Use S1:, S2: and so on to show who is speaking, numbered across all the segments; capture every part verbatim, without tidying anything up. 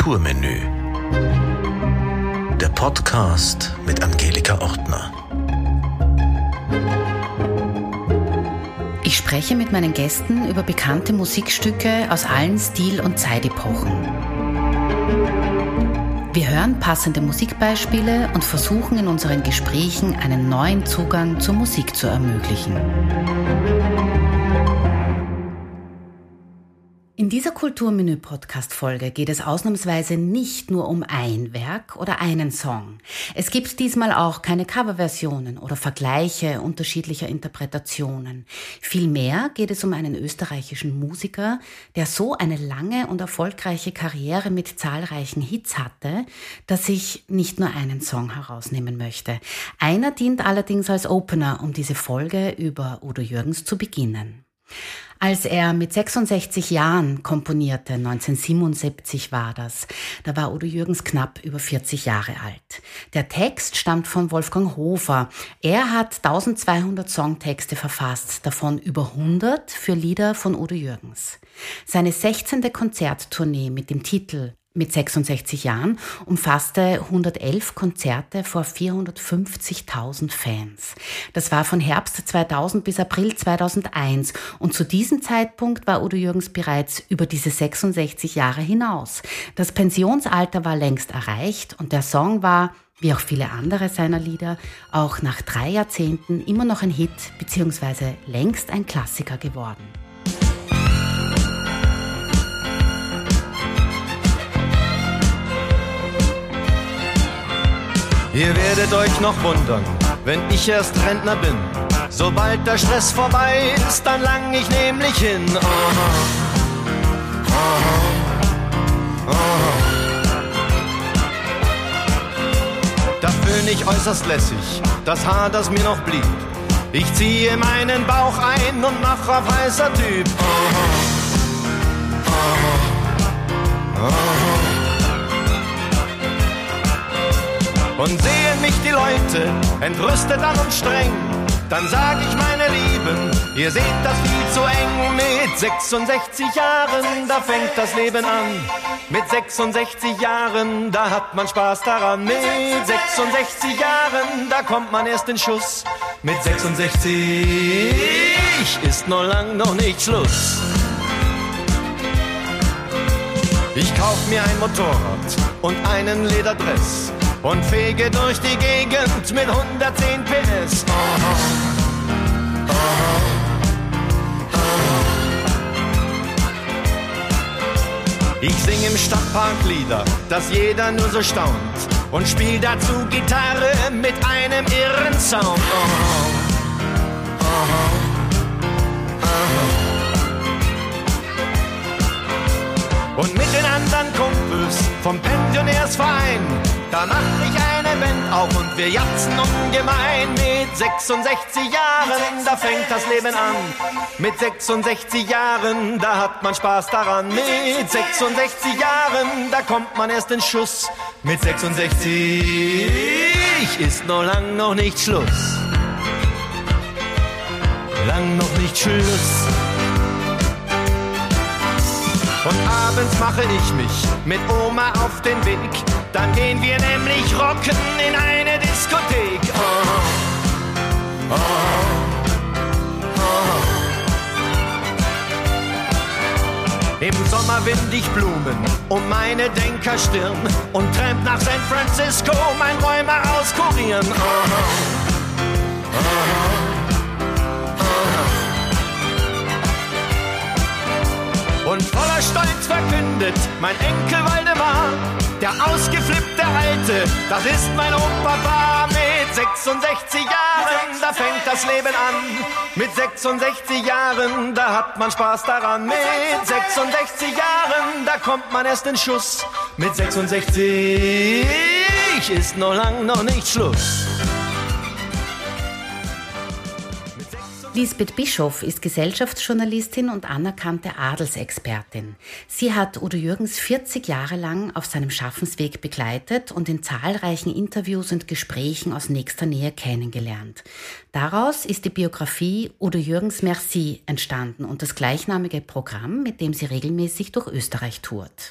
S1: Kulturmenü. Der Podcast mit Angelika Ortner.
S2: Ich spreche mit meinen Gästen über bekannte Musikstücke aus allen Stil- und Zeitepochen. Wir hören passende Musikbeispiele und versuchen in unseren Gesprächen einen neuen Zugang zur Musik zu ermöglichen. In dieser Kulturmenü-Podcast-Folge geht es ausnahmsweise nicht nur um ein Werk oder einen Song. Es gibt diesmal auch keine Coverversionen oder Vergleiche unterschiedlicher Interpretationen. Vielmehr geht es um einen österreichischen Musiker, der so eine lange und erfolgreiche Karriere mit zahlreichen Hits hatte, dass ich nicht nur einen Song herausnehmen möchte. Einer dient allerdings als Opener, um diese Folge über Udo Jürgens zu beginnen. Als er mit sechsundsechzig Jahren komponierte, neunzehnhundertsiebenundsiebzig war das, da war Udo Jürgens knapp über vierzig Jahre alt. Der Text stammt von Wolfgang Hofer. Er hat eintausendzweihundert Songtexte verfasst, davon über hundert für Lieder von Udo Jürgens. Seine sechzehnte Konzerttournee mit dem Titel Mit sechsundsechzig Jahren umfasste hundertelf Konzerte vor vierhundertfünfzigtausend Fans. Das war von Herbst zweitausend bis April zweitausendeins und zu diesem Zeitpunkt war Udo Jürgens bereits über diese sechsundsechzig Jahre hinaus. Das Pensionsalter war längst erreicht und der Song war, wie auch viele andere seiner Lieder, auch nach drei Jahrzehnten immer noch ein Hit bzw. längst ein Klassiker geworden.
S3: Ihr werdet euch noch wundern, wenn ich erst Rentner bin. Sobald der Stress vorbei ist, dann lang ich nämlich hin. Oh, oh, oh, oh. Da fühl ich äußerst lässig, das Haar, das mir noch blieb. Ich ziehe meinen Bauch ein und mach auf heißer Typ. Oh, oh, oh, oh. Und sehen mich die Leute entrüstet an und streng, dann sag ich, meine Lieben, ihr seht das viel zu eng. Mit sechsundsechzig Jahren, da fängt das Leben an. Mit sechsundsechzig Jahren, da hat man Spaß daran. Mit sechsundsechzig Jahren, da kommt man erst in Schuss. Mit sechsundsechzig ist noch lang noch nicht Schluss. Ich kauf mir ein Motorrad und einen Lederdress und fege durch die Gegend mit hundertzehn P S. Oh, oh, oh, oh. Ich sing im Stadtpark Lieder, dass jeder nur so staunt und spiel dazu Gitarre mit einem irren Sound. Oh, oh, oh. Und mit den anderen Kumpels vom Pensionärsverein, da mach ich eine Band auf und wir jatzen ungemein. Mit sechsundsechzig Jahren, da fängt das Leben an. Mit sechsundsechzig Jahren, da hat man Spaß daran. Mit sechsundsechzig Jahren, da kommt man erst in Schuss. Mit sechsundsechzig ist noch lang noch nicht Schluss. Lang noch nicht Schluss. Und abends mache ich mich mit Oma auf den Weg. Dann gehen wir nämlich rocken in eine Diskothek. Oh, oh, oh. Im Sommer wind ich Blumen um meine Denkerstirn und tramp nach San Francisco, mein Rheuma auskurieren. Oh, oh, oh. Und voller Stolz verkündet mein Enkel Waldemar, der ausgeflippte Alte, das ist mein Opa. Mit sechsundsechzig Jahren, da fängt das Leben an. Mit sechsundsechzig Jahren, da hat man Spaß daran. Mit sechsundsechzig Jahren, da kommt man erst in Schuss. Mit sechsundsechzig ist noch lang noch nicht Schluss.
S2: Lisbeth Bischoff ist Gesellschaftsjournalistin und anerkannte Adelsexpertin. Sie hat Udo Jürgens vierzig Jahre lang auf seinem Schaffensweg begleitet und in zahlreichen Interviews und Gesprächen aus nächster Nähe kennengelernt. Daraus ist die Biografie Udo Jürgens Merci entstanden und das gleichnamige Programm, mit dem sie regelmäßig durch Österreich tourt.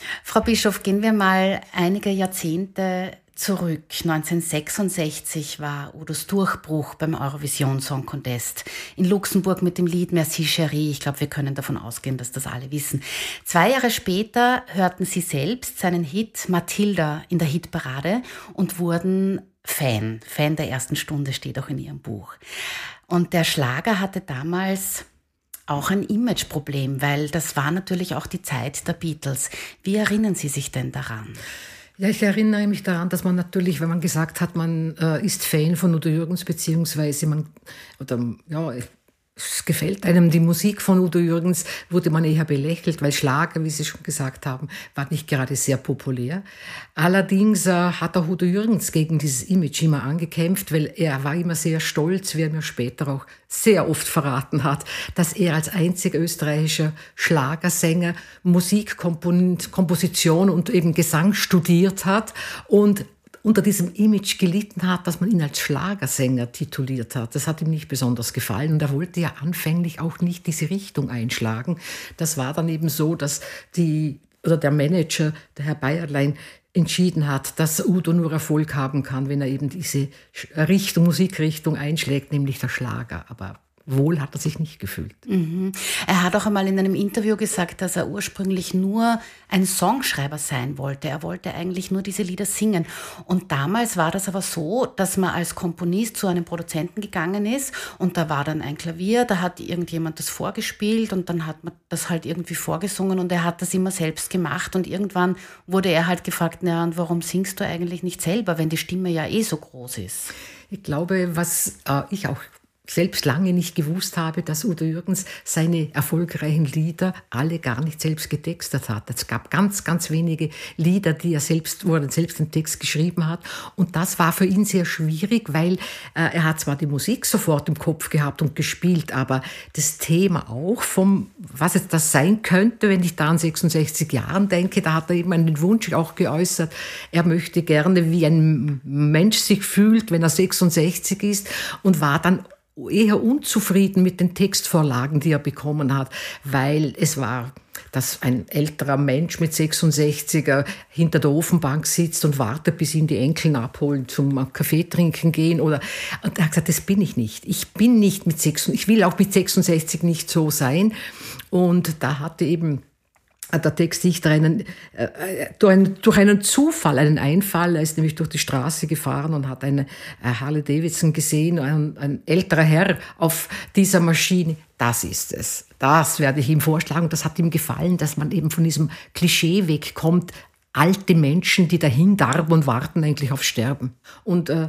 S2: Frau Bischof, gehen wir mal einige Jahrzehnte zurück. neunzehnhundertsechsundsechzig war Udos Durchbruch beim Eurovision Song Contest in Luxemburg mit dem Lied Merci Chérie. Ich glaube, wir können davon ausgehen, dass das alle wissen. Zwei Jahre später hörten Sie selbst seinen Hit Mathilda in der Hitparade und wurden Fan. Fan der ersten Stunde steht auch in Ihrem Buch. Und der Schlager hatte damals auch ein Imageproblem, weil das war natürlich auch die Zeit der Beatles. Wie erinnern Sie sich denn daran?
S4: Ja, ich erinnere mich daran, dass man natürlich, wenn man gesagt hat, man äh, ist Fan von Udo Jürgens, beziehungsweise man, oder ja, es gefällt einem die Musik von Udo Jürgens, wurde man eher belächelt, weil Schlager, wie Sie schon gesagt haben, war nicht gerade sehr populär. Allerdings äh, hat auch Udo Jürgens gegen dieses Image immer angekämpft, weil er war immer sehr stolz, wie er mir später auch sehr oft verraten hat, dass er als einziger österreichischer Schlagersänger Musik, Komposition und eben Gesang studiert hat und unter diesem Image gelitten hat, dass man ihn als Schlagersänger tituliert hat. Das hat ihm nicht besonders gefallen und er wollte ja anfänglich auch nicht diese Richtung einschlagen. Das war dann eben so, dass die, oder der Manager, der Herr Bayerlein, entschieden hat, dass Udo nur Erfolg haben kann, wenn er eben diese Richtung, Musikrichtung einschlägt, nämlich der Schlager. Aber wohl hat er sich nicht gefühlt.
S2: Mhm. Er hat auch einmal in einem Interview gesagt, dass er ursprünglich nur ein Songschreiber sein wollte. Er wollte eigentlich nur diese Lieder singen. Und damals war das aber so, dass man als Komponist zu einem Produzenten gegangen ist und da war dann ein Klavier, da hat irgendjemand das vorgespielt und dann hat man das halt irgendwie vorgesungen und er hat das immer selbst gemacht und irgendwann wurde er halt gefragt, na, und warum singst du eigentlich nicht selber, wenn die Stimme ja eh so groß ist?
S4: Ich glaube, was äh, ich auch selbst lange nicht gewusst habe, dass Udo Jürgens seine erfolgreichen Lieder alle gar nicht selbst getextet hat. Es gab ganz, ganz wenige Lieder, die er selbst, wo er selbst den Text geschrieben hat. Und das war für ihn sehr schwierig, weil äh, er hat zwar die Musik sofort im Kopf gehabt und gespielt, aber das Thema auch vom, was jetzt das sein könnte, wenn ich da an sechsundsechzig Jahren denke, da hat er eben einen Wunsch auch geäußert. Er möchte gerne, wie ein Mensch sich fühlt, wenn er sechsundsechzig ist und war dann eher unzufrieden mit den Textvorlagen, die er bekommen hat, weil es war, dass ein älterer Mensch mit sechsundsechziger hinter der Ofenbank sitzt und wartet, bis ihn die Enkeln abholen, zum Kaffee trinken gehen. Oder, und er hat gesagt, das bin ich nicht. Ich bin nicht mit sechsundsechzig, ich will auch mit sechsundsechzig nicht so sein. Und da hatte eben der Textdichter einen, äh, durch, einen, durch einen Zufall, einen Einfall. Er ist nämlich durch die Straße gefahren und hat eine äh, Harley Davidson gesehen, ein, ein älterer Herr auf dieser Maschine. Das ist es. Das werde ich ihm vorschlagen. Das hat ihm gefallen, dass man eben von diesem Klischee wegkommt. Alte Menschen, die dahin darben und warten eigentlich auf Sterben. Und äh,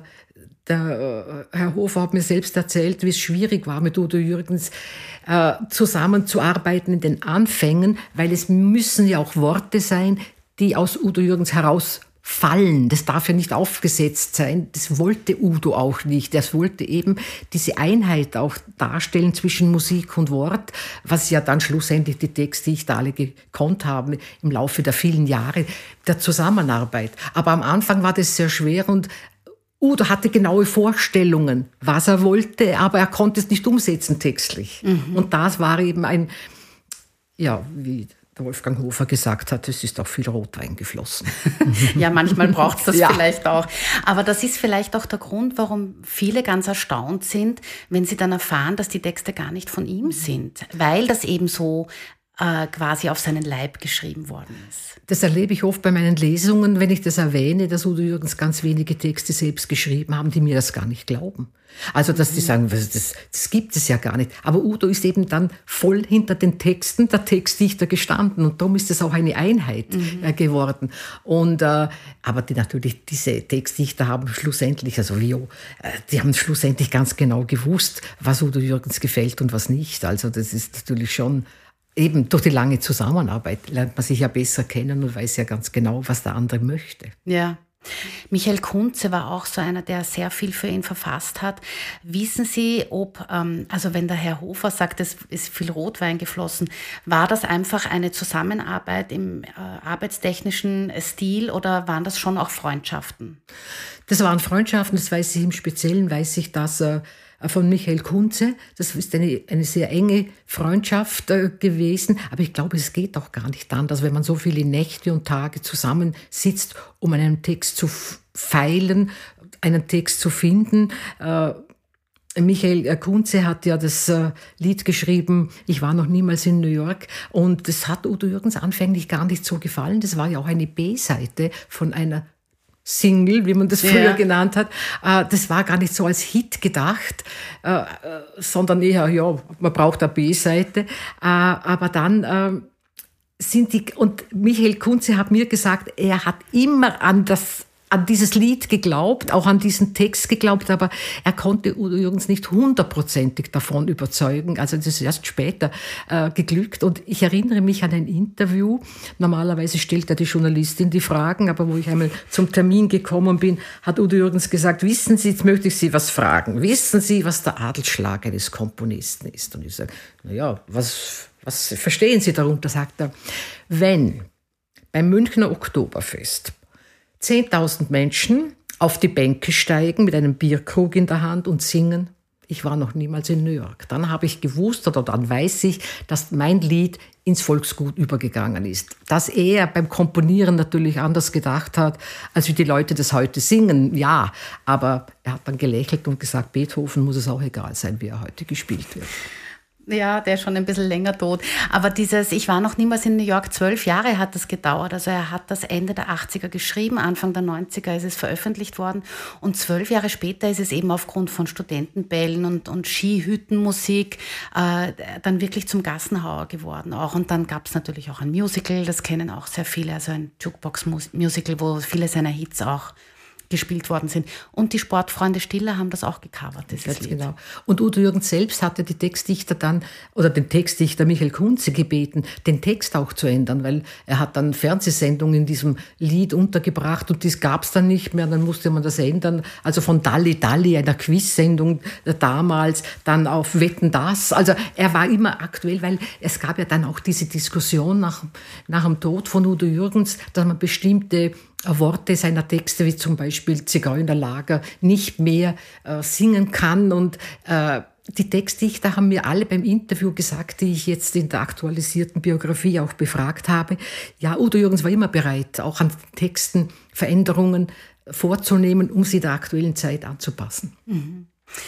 S4: Der äh, Herr Hofer hat mir selbst erzählt, wie es schwierig war, mit Udo Jürgens äh, zusammenzuarbeiten in den Anfängen, weil es müssen ja auch Worte sein, die aus Udo Jürgens herausfallen. Das darf ja nicht aufgesetzt sein. Das wollte Udo auch nicht. Er wollte eben diese Einheit auch darstellen zwischen Musik und Wort, was ja dann schlussendlich die Textdichter alle gekonnt haben im Laufe der vielen Jahre der Zusammenarbeit. Aber am Anfang war das sehr schwer und Udo hatte genaue Vorstellungen, was er wollte, aber er konnte es nicht umsetzen textlich. Mhm. Und das war eben ein, ja, wie der Wolfgang Hofer gesagt hat, es ist auch viel Rotwein geflossen.
S2: Ja, manchmal braucht es das
S4: ja.
S2: vielleicht auch. Aber das ist vielleicht auch der Grund, warum viele ganz erstaunt sind, wenn sie dann erfahren, dass die Texte gar nicht von ihm sind, weil das eben so äh, quasi auf seinen Leib geschrieben worden ist.
S4: Das erlebe ich oft bei meinen Lesungen, wenn ich das erwähne, dass Udo Jürgens ganz wenige Texte selbst geschrieben haben, die mir das gar nicht glauben. Also, dass die sagen, das, das gibt es ja gar nicht. Aber Udo ist eben dann voll hinter den Texten der Textdichter gestanden und darum ist es auch eine Einheit mhm. äh, geworden. Und, äh, aber die, natürlich, diese Textdichter haben schlussendlich, also Vio, äh, die haben schlussendlich ganz genau gewusst, was Udo Jürgens gefällt und was nicht. Also, das ist natürlich schon. Eben durch die lange Zusammenarbeit lernt man sich ja besser kennen und weiß ja ganz genau, was der andere möchte.
S2: Ja. Michael Kunze war auch so einer, der sehr viel für ihn verfasst hat. Wissen Sie, ob, ähm, also wenn der Herr Hofer sagt, es ist viel Rotwein geflossen, war das einfach eine Zusammenarbeit im äh, arbeitstechnischen Stil oder waren das schon auch Freundschaften?
S4: Das waren Freundschaften, das weiß ich im Speziellen, weiß ich, dass er von Michael Kunze. Das ist eine, eine sehr enge Freundschaft äh, gewesen. Aber ich glaube, es geht auch gar nicht anders, wenn man so viele Nächte und Tage zusammensitzt, um an einem Text zu feilen, einen Text zu finden. Äh, Michael Kunze hat ja das äh, Lied geschrieben, ich war noch niemals in New York, und das hat Udo Jürgens anfänglich gar nicht so gefallen. Das war ja auch eine B-Seite von einer Single, wie man das früher ja. genannt hat. Äh, das war gar nicht so als Hit gedacht, äh, sondern eher, ja, man braucht eine B-Seite. Äh, aber dann äh, sind die, und Michael Kunze hat mir gesagt, er hat immer an das an dieses Lied geglaubt, auch an diesen Text geglaubt, aber er konnte Udo Jürgens nicht hundertprozentig davon überzeugen. Also das ist erst später äh, geglückt. Und ich erinnere mich an ein Interview. Normalerweise stellt ja die Journalistin die Fragen, aber wo ich einmal zum Termin gekommen bin, hat Udo Jürgens gesagt, wissen Sie, jetzt möchte ich Sie was fragen. Wissen Sie, was der Adelsschlag eines Komponisten ist? Und ich sage, naja, was, was verstehen Sie darunter? Sagt er, wenn beim Münchner Oktoberfest zehntausend Menschen auf die Bänke steigen mit einem Bierkrug in der Hand und singen, ich war noch niemals in New York. Dann habe ich gewusst oder dann weiß ich, dass mein Lied ins Volksgut übergegangen ist. Dass er beim Komponieren natürlich anders gedacht hat, als wie die Leute das heute singen, ja. Aber er hat dann gelächelt und gesagt, Beethoven muss es auch egal sein, wie er heute gespielt wird.
S2: Ja, der ist schon ein bisschen länger tot. Aber dieses, ich war noch niemals in New York, zwölf Jahre hat das gedauert. Also er hat das Ende der achtziger geschrieben, Anfang der neunziger ist es veröffentlicht worden. Und zwölf Jahre später ist es eben aufgrund von Studentenbällen und, und Skihüttenmusik äh, dann wirklich zum Gassenhauer geworden. Auch. Und dann gab es natürlich auch ein Musical, das kennen auch sehr viele, also ein Jukebox-Musical, wo viele seiner Hits auch gespielt worden sind. Und die Sportfreunde Stiller haben das auch gecovert, dieses Lied.
S4: Genau. Und Udo Jürgens selbst hatte die Textdichter dann, oder den Textdichter Michael Kunze gebeten, den Text auch zu ändern, weil er hat dann Fernsehsendungen in diesem Lied untergebracht und das gab es dann nicht mehr, dann musste man das ändern. Also von Dalli Dalli, einer Quiz-Sendung damals, dann auf Wetten, das. Also er war immer aktuell, weil es gab ja dann auch diese Diskussion nach, nach dem Tod von Udo Jürgens, dass man bestimmte Worte seiner Texte, wie zum Beispiel Zigeunerlager, nicht mehr äh, singen kann. Und äh, die Textdichter haben mir alle beim Interview gesagt, die ich jetzt in der aktualisierten Biografie auch befragt habe, ja, Udo Jürgens war immer bereit, auch an Texten Veränderungen vorzunehmen, um sie der aktuellen Zeit anzupassen.
S2: Mhm.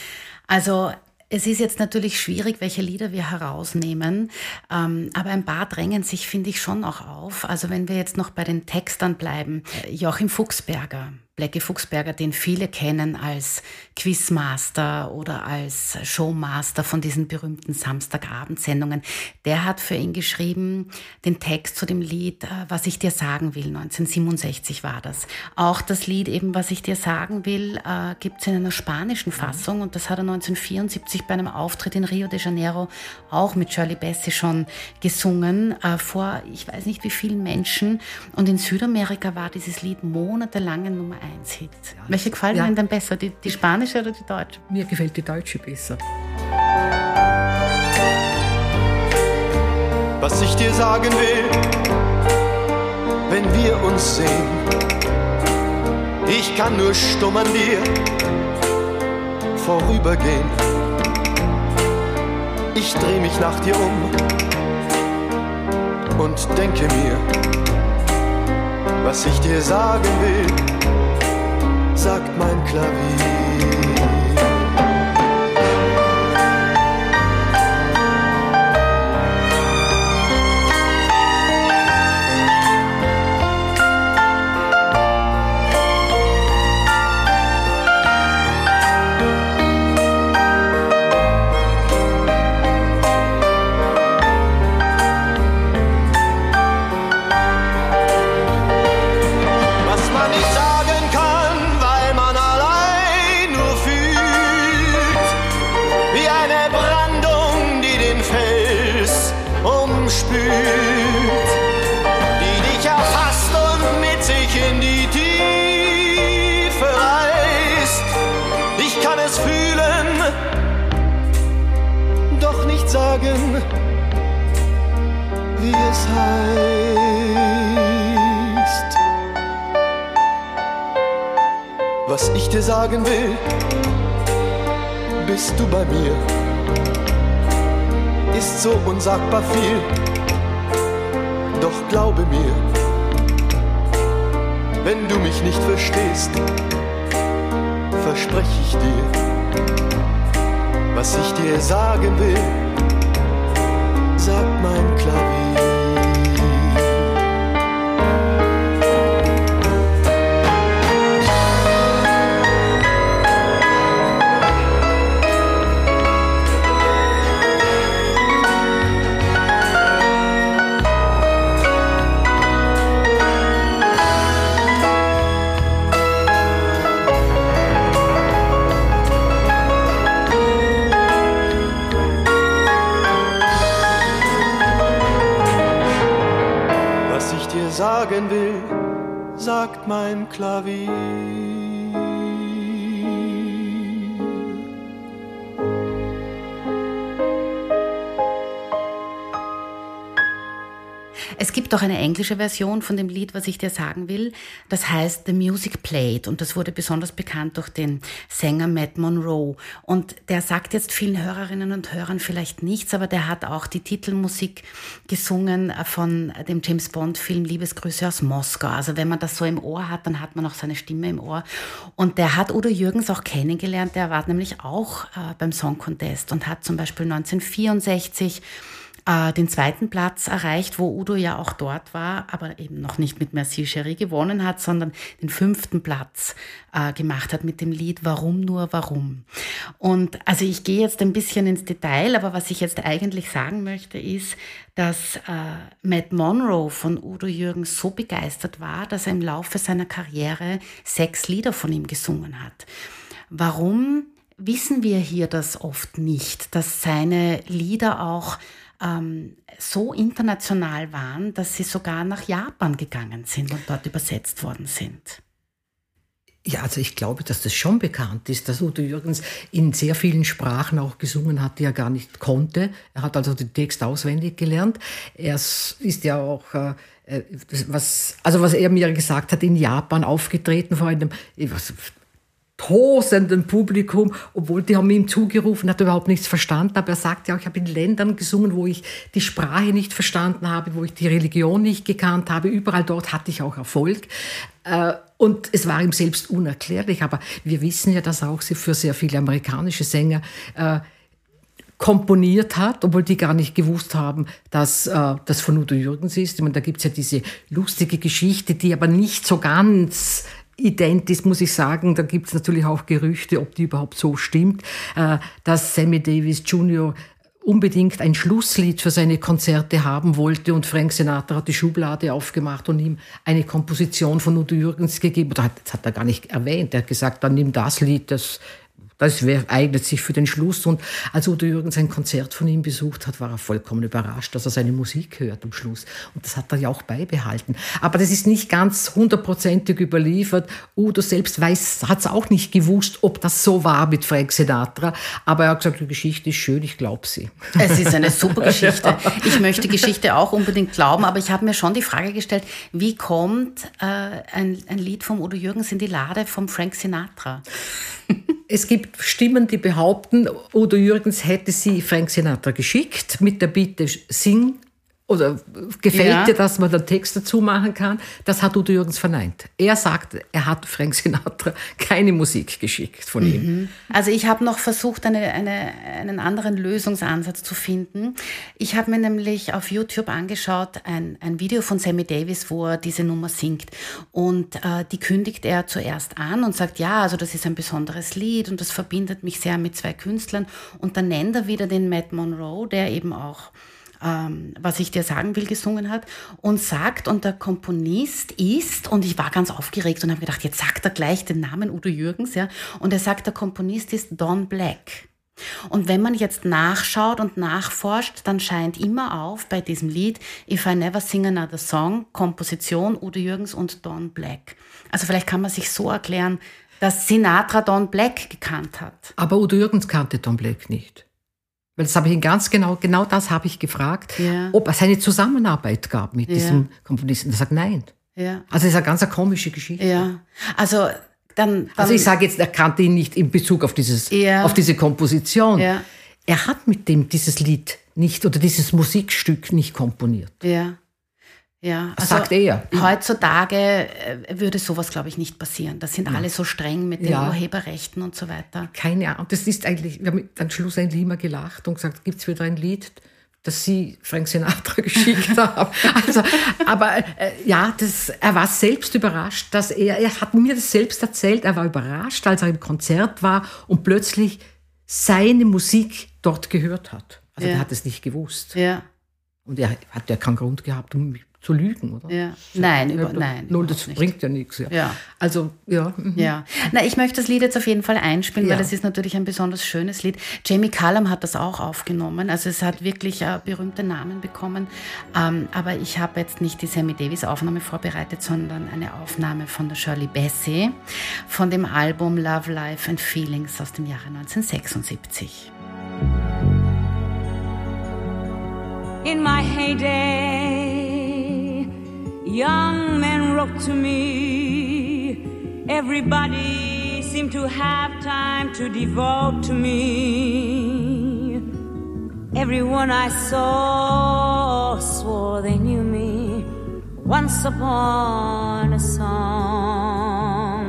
S2: Also es ist jetzt natürlich schwierig, welche Lieder wir herausnehmen, ähm, aber ein paar drängen sich, finde ich, schon auch auf. Also wenn wir jetzt noch bei den Textern bleiben, Joachim Fuchsberger, Blackie Fuchsberger, den viele kennen als Quizmaster oder als Showmaster von diesen berühmten Samstagabendsendungen, der hat für ihn geschrieben, den Text zu dem Lied Was ich dir sagen will, neunzehnhundertsiebenundsechzig war das. Auch das Lied eben Was ich dir sagen will, äh, gibt es in einer spanischen Fassung und das hat er neunzehnhundertvierundsiebzig bei einem Auftritt in Rio de Janeiro auch mit Shirley Bassey schon gesungen, äh, vor ich weiß nicht wie vielen Menschen, und in Südamerika war dieses Lied monatelang in Nummer eins Hit. Ja. Welche gefällt ja. Ihnen denn besser, die, die spanische oder die deutsche?
S4: Mir gefällt die deutsche besser.
S3: Was ich dir sagen will, wenn wir uns sehen, ich kann nur stumm an dir vorübergehen. Ich dreh mich nach dir um und denke mir, was ich dir sagen will, sagt mein Klavier. Sagen, wie es heißt. Was ich dir sagen will, bist du bei mir, ist so unsagbar viel. Doch glaube mir, wenn du mich nicht verstehst, verspreche ich dir, was ich dir sagen will, sagt mein Klavier. Sagen will, sagt mein Klavier.
S2: Es gibt auch eine englische Version von dem Lied, was ich dir sagen will. Das heißt The Music Played und das wurde besonders bekannt durch den Sänger Matt Monro. Und der sagt jetzt vielen Hörerinnen und Hörern vielleicht nichts, aber der hat auch die Titelmusik gesungen von dem James Bond Film Liebesgrüße aus Moskau. Also wenn man das so im Ohr hat, dann hat man auch seine Stimme im Ohr. Und der hat Udo Jürgens auch kennengelernt. Der war nämlich auch äh, beim Song Contest und hat zum Beispiel neunzehnhundertvierundsechzig den zweiten Platz erreicht, wo Udo ja auch dort war, aber eben noch nicht mit Merci Chérie gewonnen hat, sondern den fünften Platz äh, gemacht hat mit dem Lied Warum nur warum. Und also ich gehe jetzt ein bisschen ins Detail, aber was ich jetzt eigentlich sagen möchte ist, dass äh, Matt Monro von Udo Jürgens so begeistert war, dass er im Laufe seiner Karriere sechs Lieder von ihm gesungen hat. Warum wissen wir hier das oft nicht, dass seine Lieder auch so international waren, dass sie sogar nach Japan gegangen sind und dort übersetzt worden sind?
S4: Ja, also ich glaube, dass das schon bekannt ist, dass Udo Jürgens in sehr vielen Sprachen auch gesungen hat, die er gar nicht konnte. Er hat also den Text auswendig gelernt. Er ist ja auch, äh, was, also was er mir gesagt hat, in Japan aufgetreten vor einem was, tosenden Publikum, obwohl die haben ihm zugerufen, hat überhaupt nichts verstanden, aber er sagt ja auch, ich habe in Ländern gesungen, wo ich die Sprache nicht verstanden habe, wo ich die Religion nicht gekannt habe, überall dort hatte ich auch Erfolg und es war ihm selbst unerklärlich, aber wir wissen ja, dass er auch für sehr viele amerikanische Sänger komponiert hat, obwohl die gar nicht gewusst haben, dass äh, das von Udo Jürgens ist. Ich meine, da gibt es ja diese lustige Geschichte, die aber nicht so ganz ident muss ich sagen, da gibt es natürlich auch Gerüchte, ob die überhaupt so stimmt, äh, dass Sammy Davis Junior unbedingt ein Schlusslied für seine Konzerte haben wollte und Frank Sinatra hat die Schublade aufgemacht und ihm eine Komposition von Udo Jürgens gegeben. Das hat er gar nicht erwähnt. Er hat gesagt, dann nimm das Lied, das Das wär, eignet sich für den Schluss. Und als Udo Jürgens ein Konzert von ihm besucht hat, war er vollkommen überrascht, dass er seine Musik hört am Schluss. Und das hat er ja auch beibehalten. Aber das ist nicht ganz hundertprozentig überliefert. Udo selbst weiß, hat es auch nicht gewusst, ob das so war mit Frank Sinatra. Aber er hat gesagt, die Geschichte ist schön, ich glaube sie.
S2: Es ist eine super Geschichte. Ich möchte die Geschichte auch unbedingt glauben, aber ich habe mir schon die Frage gestellt, wie kommt äh, ein, ein Lied vom Udo Jürgens in die Lade vom Frank Sinatra?
S4: Es gibt Stimmen, die behaupten, Udo Jürgens hätte sie Frank Sinatra geschickt mit der Bitte, sing oder gefällt ja. dir, dass man den Text dazu machen kann. Das hat Udo Jürgens verneint. Er sagt, er hat Frank Sinatra keine Musik geschickt von mhm. ihm.
S2: Also ich habe noch versucht, eine, eine, einen anderen Lösungsansatz zu finden. Ich habe mir nämlich auf YouTube angeschaut, ein, ein Video von Sammy Davis, wo er diese Nummer singt. Und äh, die kündigt er zuerst an und sagt, ja, also das ist ein besonderes Lied und das verbindet mich sehr mit zwei Künstlern. Und dann nennt er wieder den Matt Monro, der eben auch was ich dir sagen will, gesungen hat und sagt, und der Komponist ist, und ich war ganz aufgeregt und habe gedacht, jetzt sagt er gleich den Namen Udo Jürgens, ja, und er sagt, der Komponist ist Don Black. Und wenn man jetzt nachschaut und nachforscht, dann scheint immer auf bei diesem Lied If I Never Sing Another Song, Komposition Udo Jürgens und Don Black. Also vielleicht kann man sich so erklären, dass Sinatra Don Black gekannt hat.
S4: Aber Udo Jürgens kannte Don Black nicht. Weil das habe ich ihn ganz genau, genau das habe ich gefragt, ja. ob es eine Zusammenarbeit gab mit ja. diesem Komponisten. Er sagt nein.
S2: Ja.
S4: Also das ist eine ganz eine komische Geschichte.
S2: Ja, also dann, dann...
S4: Also ich sage jetzt, er kannte ihn nicht in Bezug auf, dieses,
S2: ja.
S4: auf diese Komposition.
S2: Ja.
S4: Er hat mit dem dieses Lied nicht oder dieses Musikstück nicht komponiert.
S2: Ja. Ja,
S4: das
S2: also
S4: sagt er.
S2: Heutzutage würde sowas, glaube ich, nicht passieren. Das sind ja. alle so streng mit den ja. Urheberrechten und so weiter.
S4: Keine Ahnung. Das ist eigentlich, wir haben dann schlussendlich immer gelacht und gesagt, gibt es wieder ein Lied, das Sie Frank Sinatra geschickt haben. Also, aber äh, ja, das, er war selbst überrascht, dass er, er hat mir das selbst erzählt, er war überrascht, als er im Konzert war und plötzlich seine Musik dort gehört hat. Also
S2: ja.
S4: er hat es nicht gewusst.
S2: Ja.
S4: Und er hat ja keinen Grund gehabt, um mich zu lügen, oder?
S2: Ja. Nein, über, ja, nein.
S4: Null, das nicht. Bringt ja nichts. Ja.
S2: Ja.
S4: Also, ja. Mhm.
S2: ja. Na, ich möchte das Lied jetzt auf jeden Fall einspielen, ja. weil das ist natürlich ein besonders schönes Lied. Jamie Cullum hat das auch aufgenommen, also es hat wirklich äh, berühmte Namen bekommen, ähm, aber ich habe jetzt nicht die Sammy Davis Aufnahme vorbereitet, sondern eine Aufnahme von der Shirley Bassey von dem Album Love, Life and Feelings aus dem Jahre neunzehnhundertsechsundsiebzig.
S5: In my heyday, young men wrote to me. Everybody seemed to have time to devote to me. Everyone I saw swore they knew me once upon a song.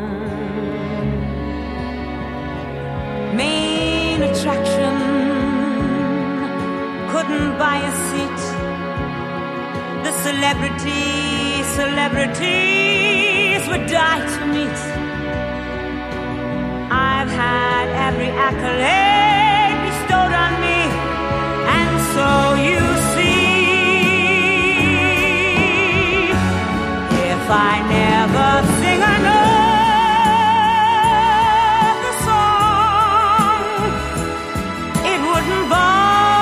S5: Main attraction couldn't buy a seat. The celebrities, celebrities would die to meet. I've had every accolade bestowed on me, and so you see, if I never sing another song, it wouldn't bother.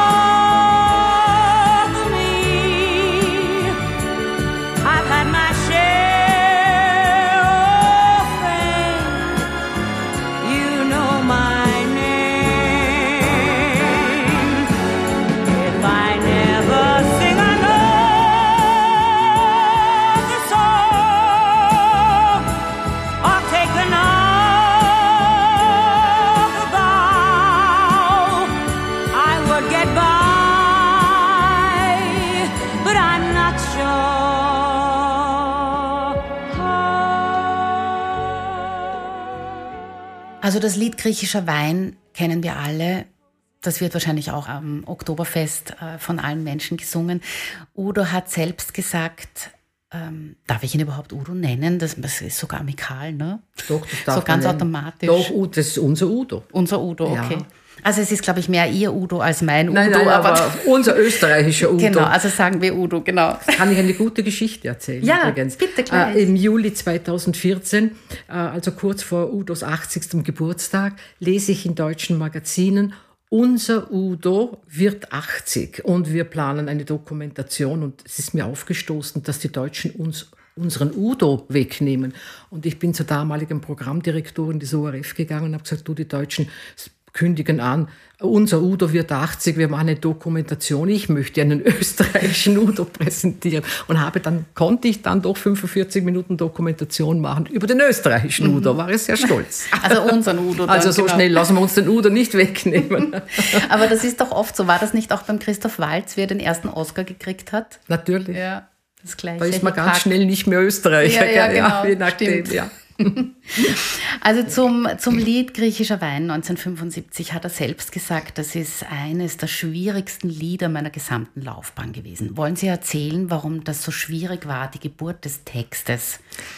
S2: Also das Lied Griechischer Wein kennen wir alle. Das wird wahrscheinlich auch am Oktoberfest äh, von allen Menschen gesungen. Udo hat selbst gesagt, ähm, darf ich ihn überhaupt Udo nennen? Das, das ist sogar amikal, ne?
S4: Doch, das darf
S2: so ganz
S4: nennen.
S2: Automatisch.
S4: Doch, das ist unser Udo.
S2: Unser Udo, okay. Ja. Also es ist, glaube ich, mehr Ihr Udo als mein Udo.
S4: Nein, nein, aber, aber unser österreichischer Udo.
S2: Genau, also sagen wir Udo, genau.
S4: Kann ich eine gute Geschichte erzählen?
S2: Ja,
S4: übrigens.
S2: bitte gleich.
S4: Äh, Im Juli zweitausendvierzehn, äh, also kurz vor Udos achtzigsten Geburtstag, lese ich in deutschen Magazinen, unser Udo wird achtzig und wir planen eine Dokumentation. Und es ist mir aufgestoßen, dass die Deutschen uns unseren Udo wegnehmen. Und ich bin zur damaligen Programmdirektorin des O R F gegangen und habe gesagt, du, die Deutschen kündigen an, unser Udo wird achtzig, wir machen eine Dokumentation, ich möchte einen österreichischen Udo präsentieren. Und habe dann, konnte ich dann doch fünfundvierzig Minuten Dokumentation machen über den österreichischen mhm. Udo, war ich sehr stolz.
S2: Also unseren Udo. Dann,
S4: also so
S2: genau.
S4: schnell lassen wir uns den Udo nicht wegnehmen.
S2: Aber das ist doch oft so, war das nicht auch beim Christoph Waltz, wie er den ersten Oscar gekriegt hat?
S4: Natürlich.
S2: Ja, das Gleiche.
S4: Da ist man ganz schnell nicht mehr Österreicher.
S2: Ja, ja, genau,
S4: ja, je nachdem, ja.
S2: Also zum, zum Lied Griechischer Wein neunzehnhundertfünfundsiebzig hat er selbst gesagt, das ist eines der schwierigsten Lieder meiner gesamten Laufbahn gewesen. Wollen Sie erzählen, warum das so schwierig war, die Geburt des Textes?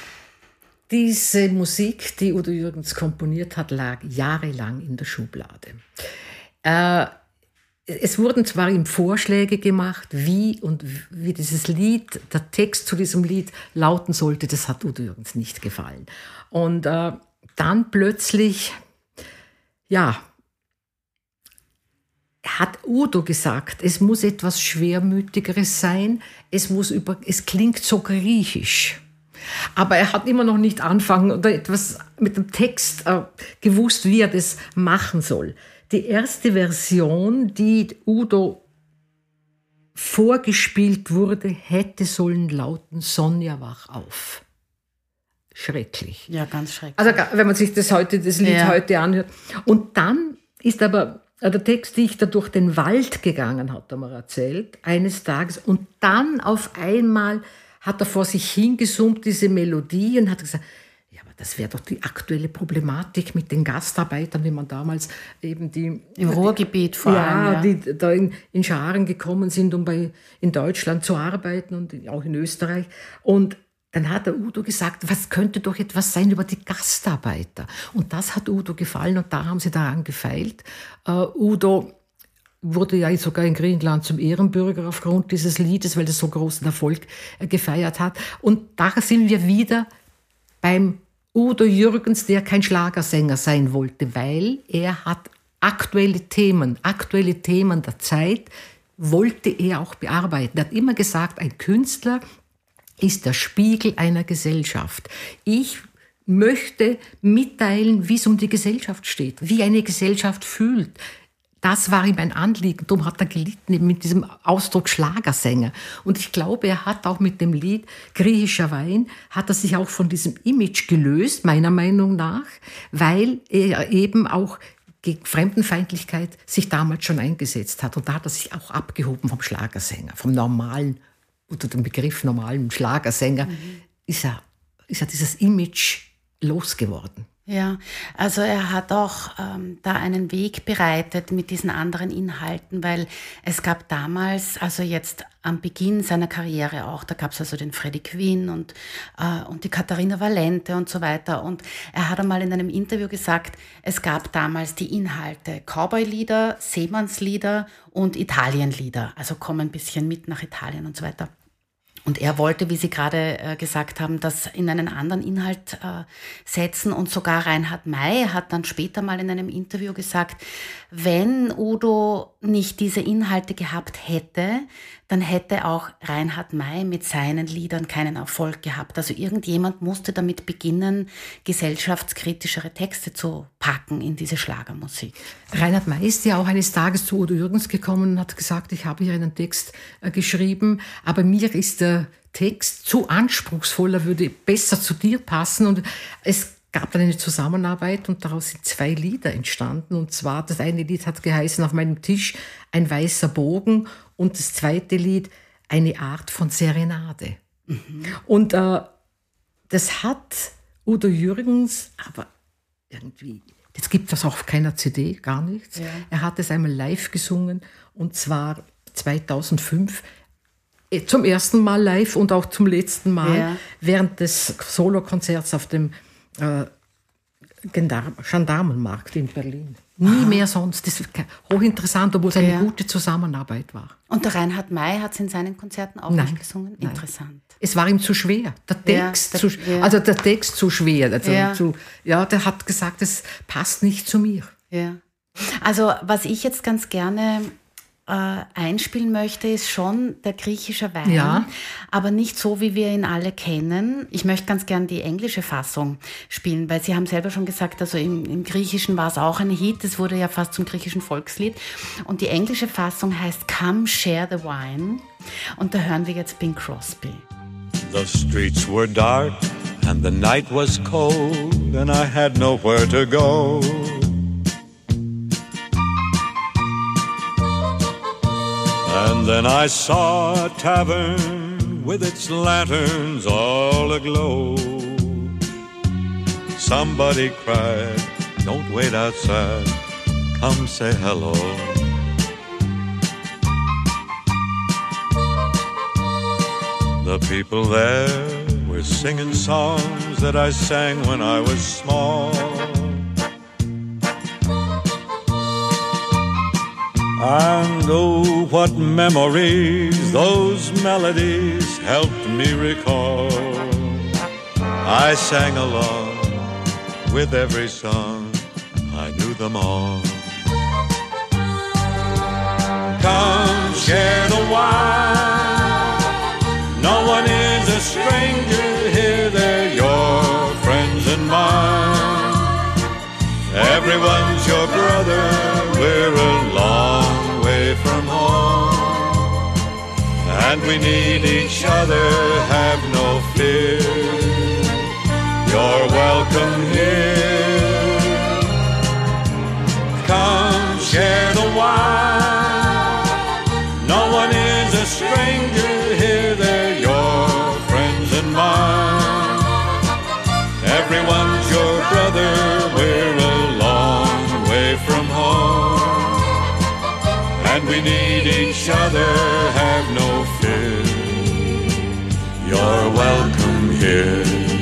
S4: Diese Musik, die Udo Jürgens komponiert hat, lag jahrelang in der Schublade. Äh, Es wurden zwar ihm Vorschläge gemacht, wie und wie dieses Lied, der Text zu diesem Lied lauten sollte, das hat Udo Jürgens nicht gefallen. Und äh, dann plötzlich, ja, hat Udo gesagt, es muss etwas Schwermütigeres sein, es muss über, es klingt so griechisch. Aber er hat immer noch nicht anfangen oder etwas mit dem Text äh, gewusst, wie er das machen soll. Die erste Version, die Udo vorgespielt wurde, hätte sollen lauten: Sonja, wach auf. schrecklich.
S2: Ja, ganz schrecklich.
S4: Also wenn man sich das heute, das Lied
S2: Ja.
S4: heute anhört. Und dann ist aber der Textdichter durch den Wald gegangen, hat er mir erzählt, eines Tages. Und dann auf einmal hat er vor sich hingesummt, diese Melodie, und hat gesagt, ja, aber das wäre doch die aktuelle Problematik mit den Gastarbeitern, wie man damals eben die...
S2: Im Ruhrgebiet vor
S4: ja,
S2: allem. Ja,
S4: die da in, in Scharen gekommen sind, um bei, in Deutschland zu arbeiten und auch in Österreich. Und dann hat der Udo gesagt, was könnte doch etwas sein über die Gastarbeiter. Und das hat Udo gefallen und da haben sie daran gefeilt. Uh, Udo wurde ja sogar in Griechenland zum Ehrenbürger aufgrund dieses Liedes, weil das so großen Erfolg äh, gefeiert hat. Und da sind wir wieder beim Udo Jürgens, der kein Schlagersänger sein wollte, weil er hat aktuelle Themen, aktuelle Themen der Zeit, wollte er auch bearbeiten. Er hat immer gesagt, ein Künstler ist der Spiegel einer Gesellschaft. Ich möchte mitteilen, wie es um die Gesellschaft steht, wie eine Gesellschaft fühlt. Das war ihm ein Anliegen. Darum hat er gelitten eben mit diesem Ausdruck Schlagersänger. Und ich glaube, er hat auch mit dem Lied Griechischer Wein, hat er sich auch von diesem Image gelöst, meiner Meinung nach, weil er eben auch gegen Fremdenfeindlichkeit sich damals schon eingesetzt hat. Und da hat er sich auch abgehoben vom Schlagersänger, vom normalen, unter dem Begriff normalen Schlagersänger, mhm. ist er, ist er dieses Image losgeworden.
S2: Ja, also er hat auch ähm, da einen Weg bereitet mit diesen anderen Inhalten, weil es gab damals, also jetzt am Beginn seiner Karriere auch, da gab es also den Freddie Quinn und, äh, und die Katharina Valente und so weiter. Und er hat einmal in einem Interview gesagt, es gab damals die Inhalte Cowboy-Lieder, Seemannslieder und Italienlieder, also komm ein bisschen mit nach Italien und so weiter. Und er wollte, wie Sie gerade äh, gesagt haben, das in einen anderen Inhalt äh, setzen. Und sogar Reinhard May hat dann später mal in einem Interview gesagt, wenn Udo nicht diese Inhalte gehabt hätte, dann hätte auch Reinhard May mit seinen Liedern keinen Erfolg gehabt. Also irgendjemand musste damit beginnen, gesellschaftskritischere Texte zu packen in diese Schlagermusik.
S4: Reinhard May ist ja auch eines Tages zu Udo Jürgens gekommen und hat gesagt, ich habe hier einen Text äh, geschrieben, aber mir ist der Text zu anspruchsvoll, er würde besser zu dir passen. Und es gab dann eine Zusammenarbeit und daraus sind zwei Lieder entstanden. Und zwar, das eine Lied hat geheißen, auf meinem Tisch ein weißer Bogen, und das zweite Lied, eine Art von Serenade. Mhm. Und äh, das hat Udo Jürgens, aber irgendwie, das gibt es auf keiner C D, gar nichts. Ja. Er hat es einmal live gesungen, und zwar zweitausendfünf, zum ersten Mal live und auch zum letzten Mal, ja, während des Solokonzerts auf dem äh, Gendarmenmarkt in Berlin. Nie ah. mehr sonst. Das ist hochinteressant, obwohl es eine ja. gute Zusammenarbeit war.
S2: Und der Reinhard May hat es in seinen Konzerten auch
S4: nein,
S2: nicht gesungen?
S4: Nein.
S2: Interessant.
S4: Es war ihm zu schwer. Der Text,
S2: ja, der,
S4: zu,
S2: ja.
S4: also der Text zu schwer. Also
S2: ja.
S4: Zu, ja, der hat gesagt, es passt nicht zu mir.
S2: Ja. Also was ich jetzt ganz gerne äh, einspielen möchte, ist schon der griechische Wein,
S4: ja.
S2: aber nicht so, wie wir ihn alle kennen. Ich möchte ganz gern die englische Fassung spielen, weil Sie haben selber schon gesagt, also im, im Griechischen war es auch ein Hit, es wurde ja fast zum griechischen Volkslied. Und die englische Fassung heißt Come Share the Wine, und da hören wir jetzt Bing Crosby.
S6: The streets were dark and the night was cold and I had nowhere to go. And then I saw a tavern with its lanterns all aglow. Somebody cried, don't wait outside, come say hello. The people there were singing songs that I sang when I was small. And oh, what memories those melodies helped me recall. I sang along with every song, I knew them all. Come share the wine, no one is a stranger here, they're your friends and mine. Everyone's your brother, we're a long way from home, and we need each other, have no fear. welcome here. Come share the wine. No one is a stranger here, they're your friends and mine. Everyone's your brother, we're a long way from home. And we need each other, have no fear. You're welcome here.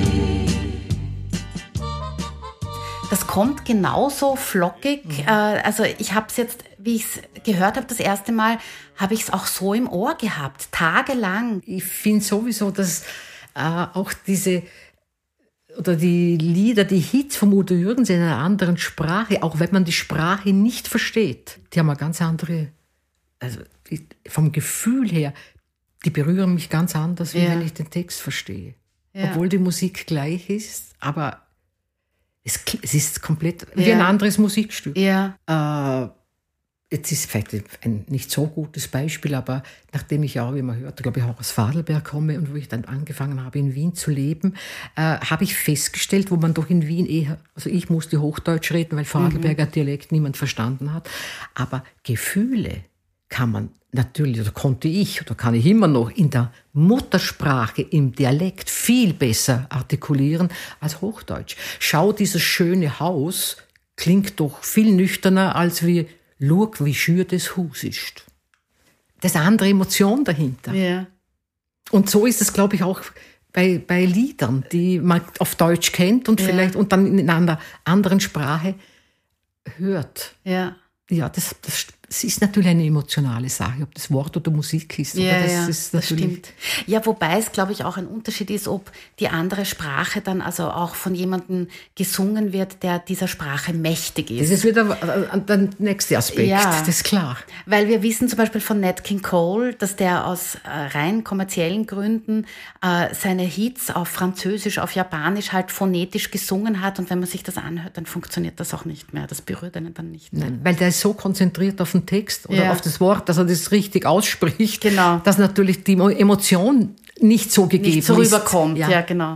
S2: Das kommt genauso flockig. Mhm. Also ich habe es jetzt, wie ich es gehört habe das erste Mal, habe ich es auch so im Ohr gehabt, tagelang.
S4: Ich finde sowieso, dass äh, auch diese oder die Lieder, die Hits von Udo Jürgens in einer anderen Sprache, auch wenn man die Sprache nicht versteht, die haben eine ganz andere, also die, vom Gefühl her, die berühren mich ganz anders, wie ja. wenn ich den Text verstehe. Ja. Obwohl die Musik gleich ist, aber es, es ist komplett wie ja. ein anderes Musikstück.
S2: Ja.
S4: Äh, jetzt ist vielleicht ein nicht so gutes Beispiel, aber nachdem ich ja, wie man hört, glaube ich auch aus Vorarlberg komme und wo ich dann angefangen habe, in Wien zu leben, äh, habe ich festgestellt, wo man doch in Wien eher, also ich musste Hochdeutsch reden, weil Vorarlberger mhm. Dialekt niemand verstanden hat, aber Gefühle kann man natürlich, oder konnte ich, oder kann ich immer noch in der Muttersprache, im Dialekt viel besser artikulieren als Hochdeutsch. Schau, dieses schöne Haus klingt doch viel nüchterner als wie «Schau, wie schür das Haus ist». Das ist eine andere Emotion dahinter.
S2: Ja.
S4: Und so ist es, glaube ich, auch bei, bei Liedern, die man auf Deutsch kennt und ja. vielleicht und dann in einer anderen Sprache hört.
S2: Ja.
S4: Ja, das, das, das ist natürlich eine emotionale Sache, ob das Wort oder Musik ist.
S2: Ja,
S4: oder das,
S2: ja,
S4: ist
S2: das stimmt. Ja, wobei es, glaube ich, auch ein Unterschied ist, ob die andere Sprache dann also auch von jemandem gesungen wird, der dieser Sprache mächtig ist.
S4: Das ist wieder der nächste Aspekt,
S2: ja,
S4: das ist klar.
S2: Weil wir wissen zum Beispiel von Nat King Cole, dass der aus äh, rein kommerziellen Gründen äh, seine Hits auf Französisch, auf Japanisch halt phonetisch gesungen hat und wenn man sich das anhört, dann funktioniert das auch nicht mehr. Das berührt einen dann nicht mehr.
S4: Nein, weil der ist so konzentriert auf den Text oder
S2: ja.
S4: auf das Wort, dass er das richtig ausspricht,
S2: genau.
S4: dass natürlich die Emotion nicht so gegeben
S2: nicht so
S4: ist.
S2: rüberkommt.
S4: Ja.
S2: ja, genau.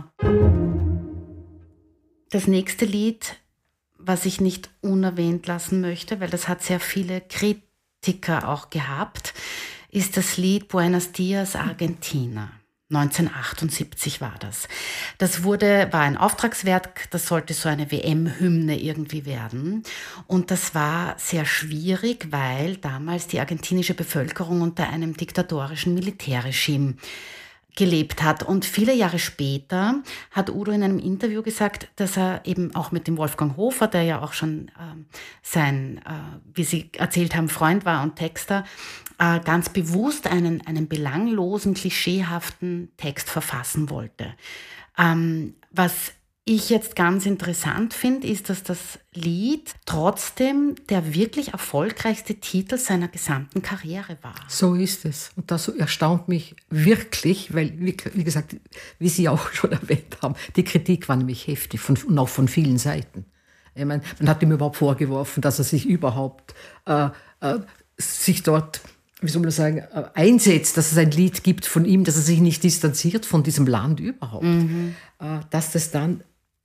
S2: Das nächste Lied, was ich nicht unerwähnt lassen möchte, weil das hat sehr viele Kritiker auch gehabt, ist das Lied Buenos Dias Argentina. neunzehnhundertachtundsiebzig war das. Das wurde, war ein Auftragswerk, das sollte so eine W M-Hymne irgendwie werden. Und das war sehr schwierig, weil damals die argentinische Bevölkerung unter einem diktatorischen Militärregime gelebt hat. Und viele Jahre später hat Udo in einem Interview gesagt, dass er eben auch mit dem Wolfgang Hofer, der ja auch schon äh, sein, äh, wie Sie erzählt haben, Freund war und Texter, äh, ganz bewusst einen, einen belanglosen, klischeehaften Text verfassen wollte. Ähm, was ich jetzt ganz interessant finde, ist, dass das Lied trotzdem der wirklich erfolgreichste Titel seiner gesamten Karriere war.
S4: So ist es. Und das erstaunt mich wirklich, weil, wie gesagt, wie Sie auch schon erwähnt haben, die Kritik war nämlich heftig von, und auch von vielen Seiten. Ich meine, man hat ihm überhaupt vorgeworfen, dass er sich überhaupt äh, äh, sich dort, wie soll man sagen, äh, einsetzt, dass es ein Lied gibt von ihm, dass er sich nicht distanziert von diesem Land überhaupt. Mhm. Äh, dass das dann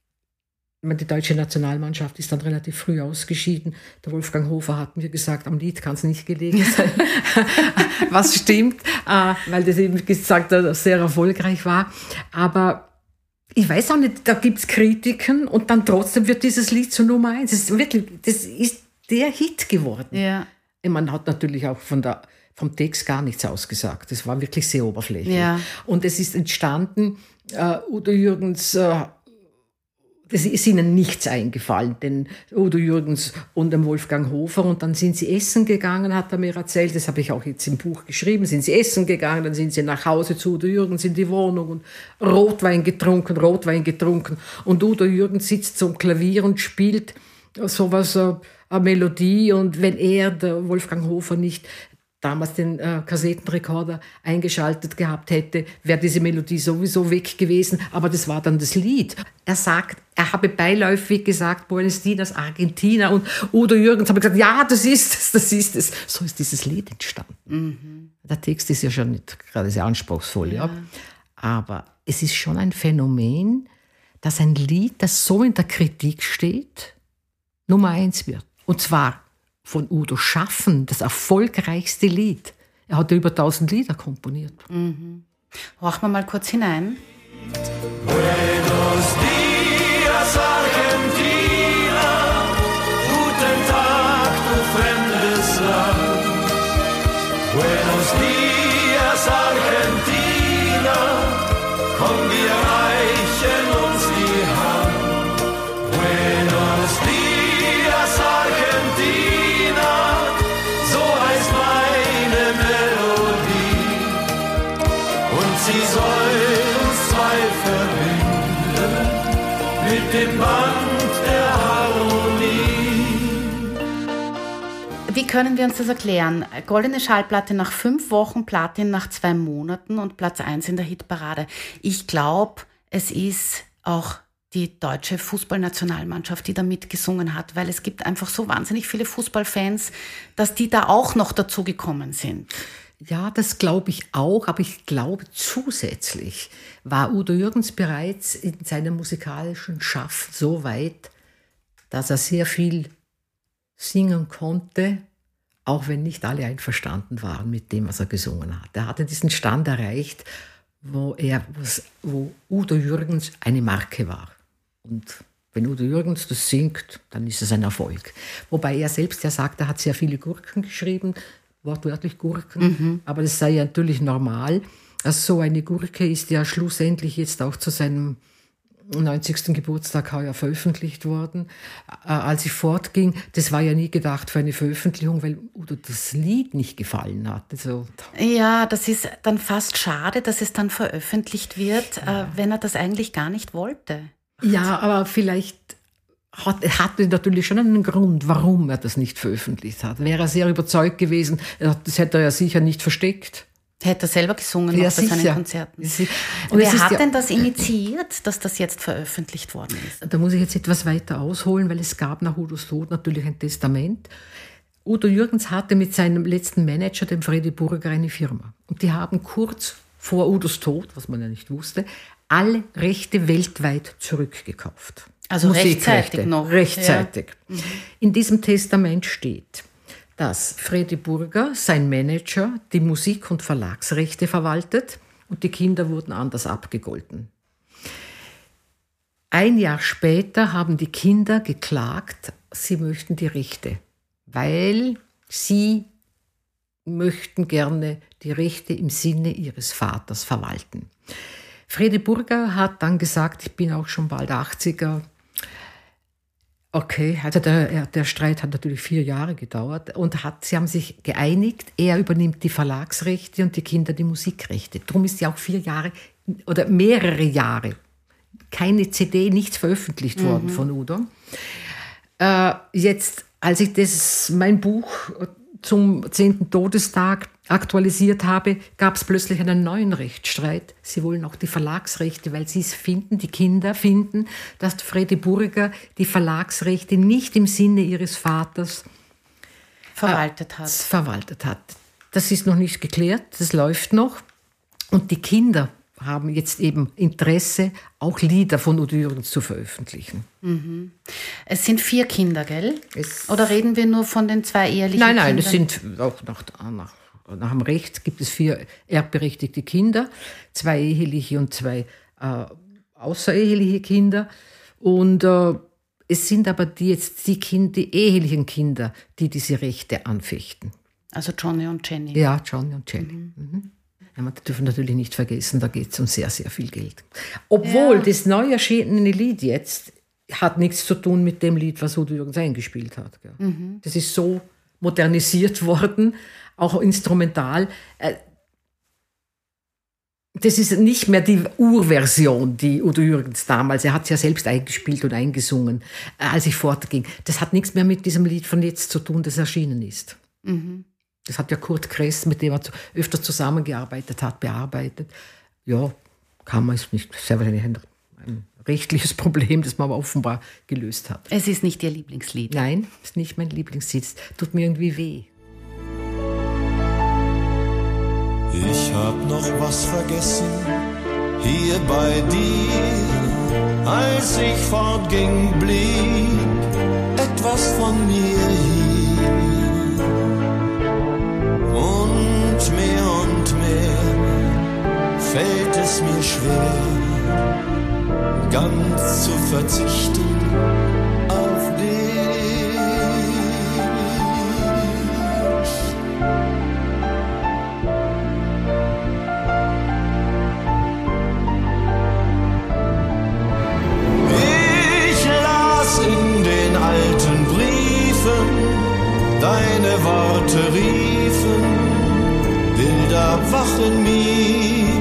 S4: Die deutsche Nationalmannschaft ist dann relativ früh ausgeschieden. Der Wolfgang Hofer hat mir gesagt, am Lied kann es nicht gelegen sein. Was stimmt, weil das eben gesagt sehr erfolgreich war. Aber ich weiß auch nicht, da gibt es Kritiken und dann trotzdem wird dieses Lied zur Nummer eins. Das ist wirklich, das ist der Hit geworden.
S2: Ja.
S4: Man hat natürlich auch von der, vom Text gar nichts ausgesagt. Das war wirklich sehr oberflächlich.
S2: Ja.
S4: Und es ist entstanden, uh, Udo Jürgens... Uh, Es ist ihnen nichts eingefallen, denn Udo Jürgens und dem Wolfgang Hofer. Und dann sind sie essen gegangen, hat er mir erzählt. Das habe ich auch jetzt im Buch geschrieben. Sind sie essen gegangen, dann sind sie nach Hause zu Udo Jürgens in die Wohnung und Rotwein getrunken, Rotwein getrunken. Und Udo Jürgens sitzt zum Klavier und spielt sowas, eine Melodie. Und wenn er, der Wolfgang Hofer, nicht damals den äh, Kassettenrekorder eingeschaltet gehabt hätte, wäre diese Melodie sowieso weg gewesen. Aber das war dann das Lied. Er sagt, er habe beiläufig gesagt, Buenos Dias, Argentina. Und Udo Jürgens habe gesagt, ja, das ist es, das ist es. So ist dieses Lied entstanden. Mhm. Der Text ist ja schon nicht gerade sehr anspruchsvoll, ja. ja. Aber es ist schon ein Phänomen, dass ein Lied, das so in der Kritik steht, Nummer eins wird. Und zwar von Udo Schaffen, das erfolgreichste Lied. Er hat über tausend Lieder komponiert.
S2: Mhm. Horchen wir mal kurz hinein.
S3: Buenos dias, Argentina. Guten Tag, du fremdes Land. Buenos dias, Argentina. Komm, wir reichen uns die Hand. Buenos dias, Argentina. So heißt meine Melodie. Und sie soll uns zwei verbinden mit dem Band der Harmonie.
S2: Wie können wir uns das erklären? Goldene Schallplatte nach fünf Wochen, Platin nach zwei Monaten und Platz eins in der Hitparade. Ich glaube, es ist auch die deutsche Fußballnationalmannschaft, die da mitgesungen hat, weil es gibt einfach so wahnsinnig viele Fußballfans, dass die da auch noch dazugekommen sind.
S4: Ja, das glaube ich auch, aber ich glaube zusätzlich war Udo Jürgens bereits in seinem musikalischen Schaffen so weit, dass er sehr viel singen konnte, auch wenn nicht alle einverstanden waren mit dem, was er gesungen hat. Er hatte diesen Stand erreicht, wo, er, wo Udo Jürgens eine Marke war. Und wenn Udo Jürgens das singt, dann ist es ein Erfolg. Wobei er selbst ja sagt, er hat sehr viele Gurken geschrieben, wortwörtlich Gurken, mhm. aber das sei ja natürlich normal. Also so eine Gurke ist ja schlussendlich jetzt auch zu seinem neunzigsten Geburtstag heuer veröffentlicht worden. Äh, als ich fortging, das war ja nie gedacht für eine Veröffentlichung, weil Udo das Lied nicht gefallen hat. Also,
S2: ja, das ist dann fast schade, dass es dann veröffentlicht wird, ja. äh, wenn er das eigentlich gar nicht wollte.
S4: Ja, aber vielleicht hat, hatte natürlich schon einen Grund, warum er das nicht veröffentlicht hat. Wäre er sehr überzeugt gewesen, das hätte er ja sicher nicht versteckt.
S2: Hätte er selber gesungen
S4: ja,
S2: bei seinen
S4: sicher.
S2: Konzerten.
S4: Und
S2: wer hat
S4: ja,
S2: denn das initiiert, dass das jetzt veröffentlicht worden ist?
S4: Da muss ich jetzt etwas weiter ausholen, weil es gab nach Udos Tod natürlich ein Testament. Udo Jürgens hatte mit seinem letzten Manager, dem Freddy Burger, eine Firma. Und die haben kurz vor Udos Tod, was man ja nicht wusste, alle Rechte weltweit zurückgekauft.
S2: Also rechtzeitig noch.
S4: Rechtzeitig.
S2: Ja. Mhm.
S4: In diesem Testament steht, dass Freddy Burger, sein Manager, die Musik- und Verlagsrechte verwaltet und die Kinder wurden anders abgegolten. Ein Jahr später haben die Kinder geklagt, sie möchten die Rechte, weil sie möchten gerne die Rechte im Sinne ihres Vaters verwalten. Freddy Burger hat dann gesagt, ich bin auch schon bald achtziger. Okay, also der, der Streit hat natürlich vier Jahre gedauert und hat, sie haben sich geeinigt, er übernimmt die Verlagsrechte und die Kinder die Musikrechte. Darum ist ja auch vier Jahre oder mehrere Jahre keine C D, nichts veröffentlicht mhm. worden von Udo. Äh, jetzt, als ich das, mein Buch zum zehnten Todestag aktualisiert habe, gab es plötzlich einen neuen Rechtsstreit. Sie wollen auch die Verlagsrechte, weil sie es finden, die Kinder finden, dass Freddy Burger die Verlagsrechte nicht im Sinne ihres Vaters
S2: verwaltet hat.
S4: Äh, verwaltet hat. Das ist noch nicht geklärt, das läuft noch. Und die Kinder haben jetzt eben Interesse, auch Lieder von Udo Jürgens zu veröffentlichen.
S2: Mhm. Es sind vier Kinder, gell?
S4: Es
S2: Oder reden wir nur von den zwei ehelichen
S4: Kindern? Nein, nein,
S2: Kindern?
S4: es sind auch nach, nach, nach dem Recht gibt es vier erbberechtigte Kinder, zwei eheliche und zwei äh, außereheliche Kinder. Und äh, es sind aber die jetzt die, kind, die ehelichen Kinder, die diese Rechte anfechten.
S2: Also Johnny und Jenny.
S4: Ja, Johnny und Jenny. Mhm. Mhm. Ja, man dürfen natürlich nicht vergessen, da geht es um sehr, sehr viel Geld. Obwohl ja. das neu erschienene Lied jetzt hat nichts zu tun mit dem Lied, was Udo Jürgens eingespielt hat. Mhm. Das ist so modernisiert worden, auch instrumental. Das ist nicht mehr die Urversion, die Udo Jürgens damals, er hat es ja selbst eingespielt und eingesungen, als ich fortging. Das hat nichts mehr mit diesem Lied von jetzt zu tun, das erschienen ist. Mhm. Das hat ja Kurt Kress, mit dem er öfter zusammengearbeitet hat, bearbeitet. Ja, kann man es nicht. Das ist ja wahrscheinlich ein, ein rechtliches Problem, das man aber offenbar gelöst hat.
S2: Es ist nicht Ihr Lieblingslied?
S4: Nein, es ist nicht mein Lieblingslied. Es tut mir irgendwie weh.
S3: Ich hab noch was vergessen, hier bei dir. Als ich fortging, blieb etwas von mir hier. Und mehr und mehr fällt es mir schwer, ganz zu verzichten auf dich. Ich las in den alten Briefen, deine Worte riefen wilder wach in mir.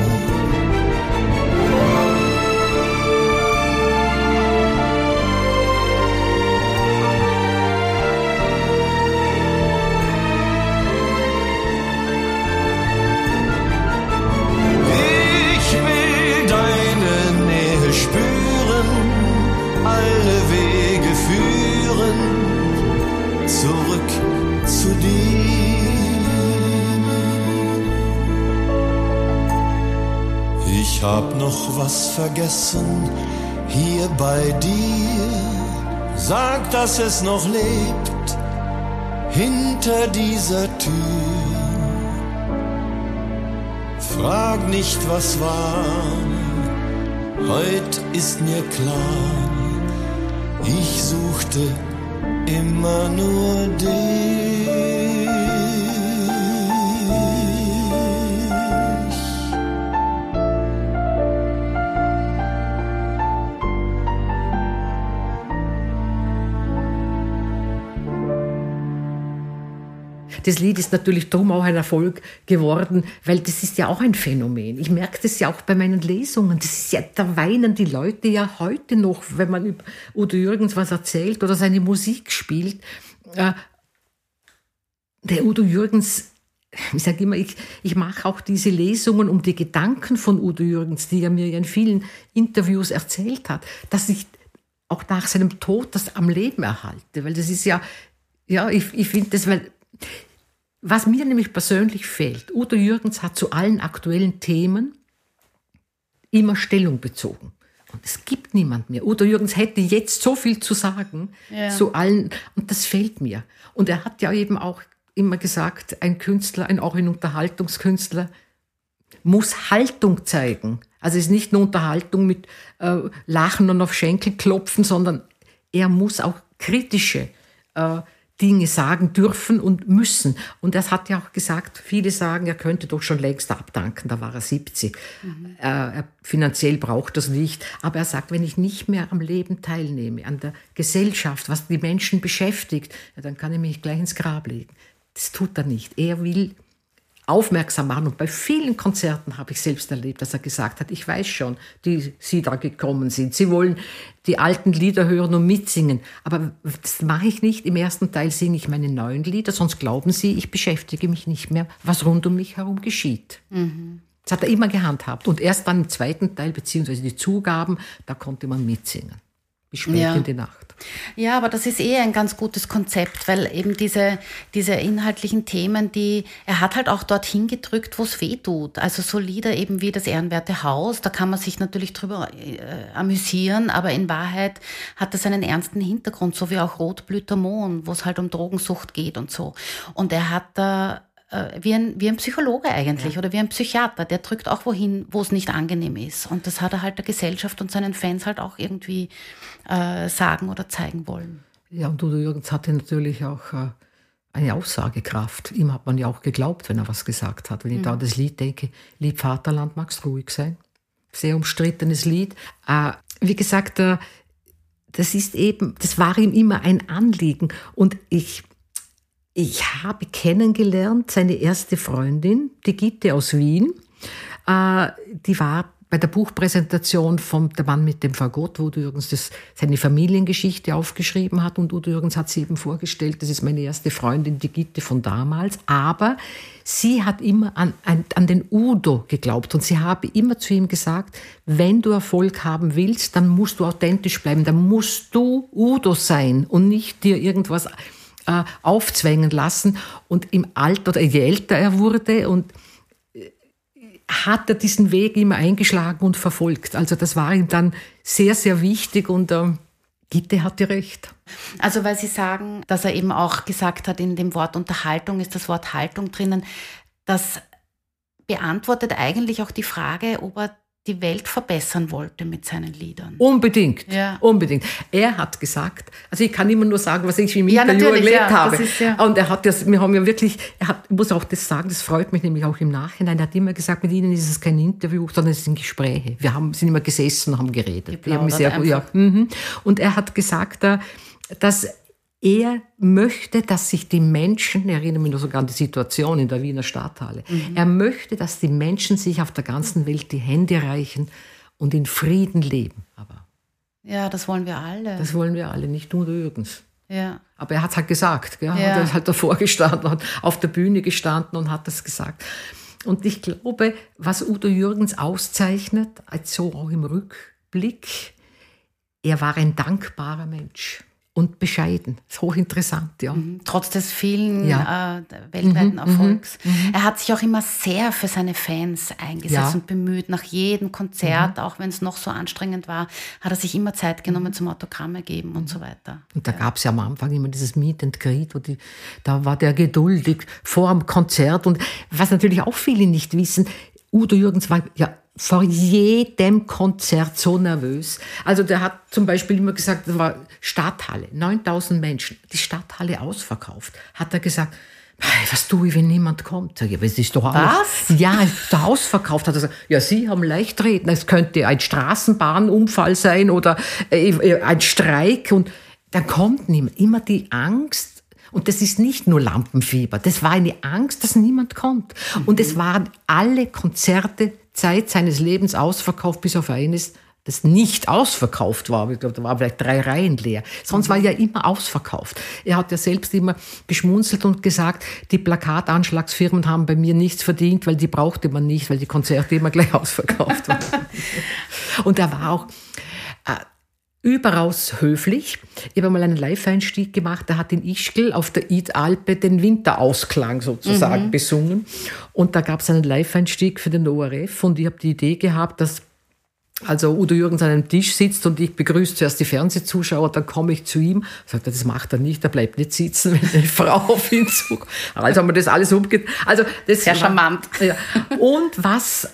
S3: Ich will deine Nähe spüren, alle Wege führen zurück zu dir. Ich hab noch was vergessen hier bei dir. Sag, dass es noch lebt hinter dieser Tür. Frag nicht, was war, heut ist mir klar, ich suchte immer nur dich.
S4: Das Lied ist natürlich drum auch ein Erfolg geworden, weil das ist ja auch ein Phänomen. Ich merke das ja auch bei meinen Lesungen. Das ist ja, da weinen die Leute ja heute noch, wenn man über Udo Jürgens was erzählt oder seine Musik spielt. Äh, der Udo Jürgens, ich sage immer, ich, ich mache auch diese Lesungen um die Gedanken von Udo Jürgens, die er mir in vielen Interviews erzählt hat, dass ich auch nach seinem Tod das am Leben erhalte. Weil das ist ja, ja, ich, ich finde das, weil was mir nämlich persönlich fehlt, Udo Jürgens hat zu allen aktuellen Themen immer Stellung bezogen. Und es gibt niemand mehr. Udo Jürgens hätte jetzt so viel zu sagen ja. zu allen, und das fehlt mir. Und er hat ja eben auch immer gesagt, ein Künstler, ein auch ein Unterhaltungskünstler, muss Haltung zeigen. Also es ist nicht nur Unterhaltung mit äh, Lachen und auf Schenkel klopfen, sondern er muss auch kritische äh, Dinge sagen dürfen und müssen. Und er hat ja auch gesagt, viele sagen, er könnte doch schon längst abdanken, da war er siebzig. Mhm. Äh, finanziell braucht das nicht. Aber er sagt, wenn ich nicht mehr am Leben teilnehme, an der Gesellschaft, was die Menschen beschäftigt, ja, dann kann ich mich gleich ins Grab legen. Das tut er nicht. Er will aufmerksam machen. Und bei vielen Konzerten habe ich selbst erlebt, dass er gesagt hat, ich weiß schon, die Sie da gekommen sind. Sie wollen die alten Lieder hören und mitsingen. Aber das mache ich nicht. Im ersten Teil singe ich meine neuen Lieder, sonst glauben Sie, ich beschäftige mich nicht mehr, was rund um mich herum geschieht. Mhm. Das hat er immer gehandhabt. Und erst dann im zweiten Teil, beziehungsweise die Zugaben, da konnte man mitsingen. Bis spät ja. in die Nacht.
S2: Ja, aber das ist eh ein ganz gutes Konzept, weil eben diese, diese inhaltlichen Themen, die, er hat halt auch dorthin gedrückt, wo es weh tut. Also so Lieder eben wie das Ehrenwerte Haus, da kann man sich natürlich drüber äh, amüsieren, aber in Wahrheit hat das einen ernsten Hintergrund, so wie auch Rotblüter Mohn, wo es halt um Drogensucht geht und so. Und er hat da äh, wie, ein, wie ein Psychologe eigentlich ja. oder wie ein Psychiater, der drückt auch wohin, wo es nicht angenehm ist. Und das hat er halt der Gesellschaft und seinen Fans halt auch irgendwie äh, sagen oder zeigen wollen.
S4: Ja, und Udo Jürgens hatte natürlich auch äh, eine Aussagekraft. Ihm hat man ja auch geglaubt, wenn er was gesagt hat. Wenn ich mhm. da an das Lied denke, Lieb Vaterland, magst ruhig sein. Sehr umstrittenes Lied. Äh, wie gesagt, äh, das ist eben, das war ihm immer ein Anliegen. Und ich, ich habe kennengelernt, seine erste Freundin, die Gitte aus Wien, äh, die war bei der Buchpräsentation von Der Mann mit dem Fagott, wo Udo Jürgens das, seine Familiengeschichte aufgeschrieben hat. Und Udo Jürgens hat sie eben vorgestellt, das ist meine erste Freundin, die Gitte von damals. Aber sie hat immer an, an, an den Udo geglaubt. Und sie habe immer zu ihm gesagt, wenn du Erfolg haben willst, dann musst du authentisch bleiben. Dann musst du Udo sein und nicht dir irgendwas äh, aufzwängen lassen. Und im Alter, oder je älter er wurde und hat er diesen Weg immer eingeschlagen und verfolgt. Also das war ihm dann sehr, sehr wichtig und ähm, Gitte hatte recht.
S2: Also weil Sie sagen, dass er eben auch gesagt hat, in dem Wort Unterhaltung ist das Wort Haltung drinnen. Das beantwortet eigentlich auch die Frage, ob er die Welt verbessern wollte mit seinen Liedern.
S4: Unbedingt,
S2: ja. unbedingt.
S4: Er hat gesagt, also ich kann immer nur sagen, was ich im
S2: ja,
S4: Interview erlebt
S2: ja,
S4: habe.
S2: Das ist, ja.
S4: Und er hat das, wir haben ja wirklich, er hat, ich muss auch das sagen, das freut mich nämlich auch im Nachhinein, er hat immer gesagt, mit Ihnen ist es kein Interview, sondern es sind Gespräche. Wir haben, sind immer gesessen und haben geredet. Wir haben sehr, ja, mhm. Und er hat gesagt, dass er möchte, dass sich die Menschen, ich erinnere mich noch sogar an die Situation in der Wiener Stadthalle, mhm. er möchte, dass die Menschen sich auf der ganzen Welt die Hände reichen und in Frieden leben. Aber
S2: ja, das wollen wir alle.
S4: Das wollen wir alle, nicht nur Jürgens.
S2: Ja.
S4: Aber er hat es halt gesagt. Gell?
S2: Ja.
S4: Er ist halt davor gestanden, hat auf der Bühne gestanden und hat das gesagt. Und ich glaube, was Udo Jürgens auszeichnet, also auch im Rückblick, er war ein dankbarer Mensch. Und bescheiden. Das ist hochinteressant, ja.
S2: Mhm. Trotz des vielen
S4: ja.
S2: äh, weltweiten
S4: mhm,
S2: Erfolgs.
S4: Mhm.
S2: Er hat sich auch immer sehr für seine Fans eingesetzt
S4: ja.
S2: und bemüht. Nach jedem Konzert,
S4: mhm.
S2: auch wenn es noch so anstrengend war, hat er sich immer Zeit genommen zum Autogramme geben und so weiter.
S4: Und da ja. gab es ja am Anfang immer dieses Meet and Greet, wo die, da war der geduldig vor dem Konzert. Und was natürlich auch viele nicht wissen, Udo Jürgens war ja vor jedem Konzert so nervös. Also der hat zum Beispiel immer gesagt, das war Stadthalle, neuntausend Menschen, die Stadthalle ausverkauft. Hat er gesagt, was tue ich, wenn niemand kommt? Sag ich, aber es ist doch alles.
S2: Was?
S4: Ja, es ist doch ausverkauft. Hat er gesagt, ja, Sie haben leicht reden. Es könnte ein Straßenbahnunfall sein oder ein Streik. Und dann kommt niemand. Immer die Angst. Und das ist nicht nur Lampenfieber. Das war eine Angst, dass niemand kommt. Mhm. Und es waren alle Konzerte Zeit seines Lebens ausverkauft, bis auf eines, das nicht ausverkauft war. Ich glaube, da waren vielleicht drei Reihen leer. Sonst war ja immer ausverkauft. Er hat ja selbst immer geschmunzelt und gesagt, die Plakatanschlagsfirmen haben bei mir nichts verdient, weil die brauchte man nicht, weil die Konzerte immer gleich ausverkauft waren. Und er war auch äh, überaus höflich. Ich habe mal einen Live-Einstieg gemacht, da hat in Ischgl auf der Id-Alpe den Winterausklang sozusagen mhm. besungen. Und da gab es einen Live-Einstieg für den O R F und ich habe die Idee gehabt, dass also Udo Jürgens an einem Tisch sitzt und ich begrüße zuerst die Fernsehzuschauer, dann komme ich zu ihm, sagt er, das macht er nicht, er bleibt nicht sitzen, wenn eine Frau auf ihn zukommt. Also haben wir das alles umgekehrt. Also das
S2: sehr
S4: war,
S2: charmant.
S4: Ja. Und was,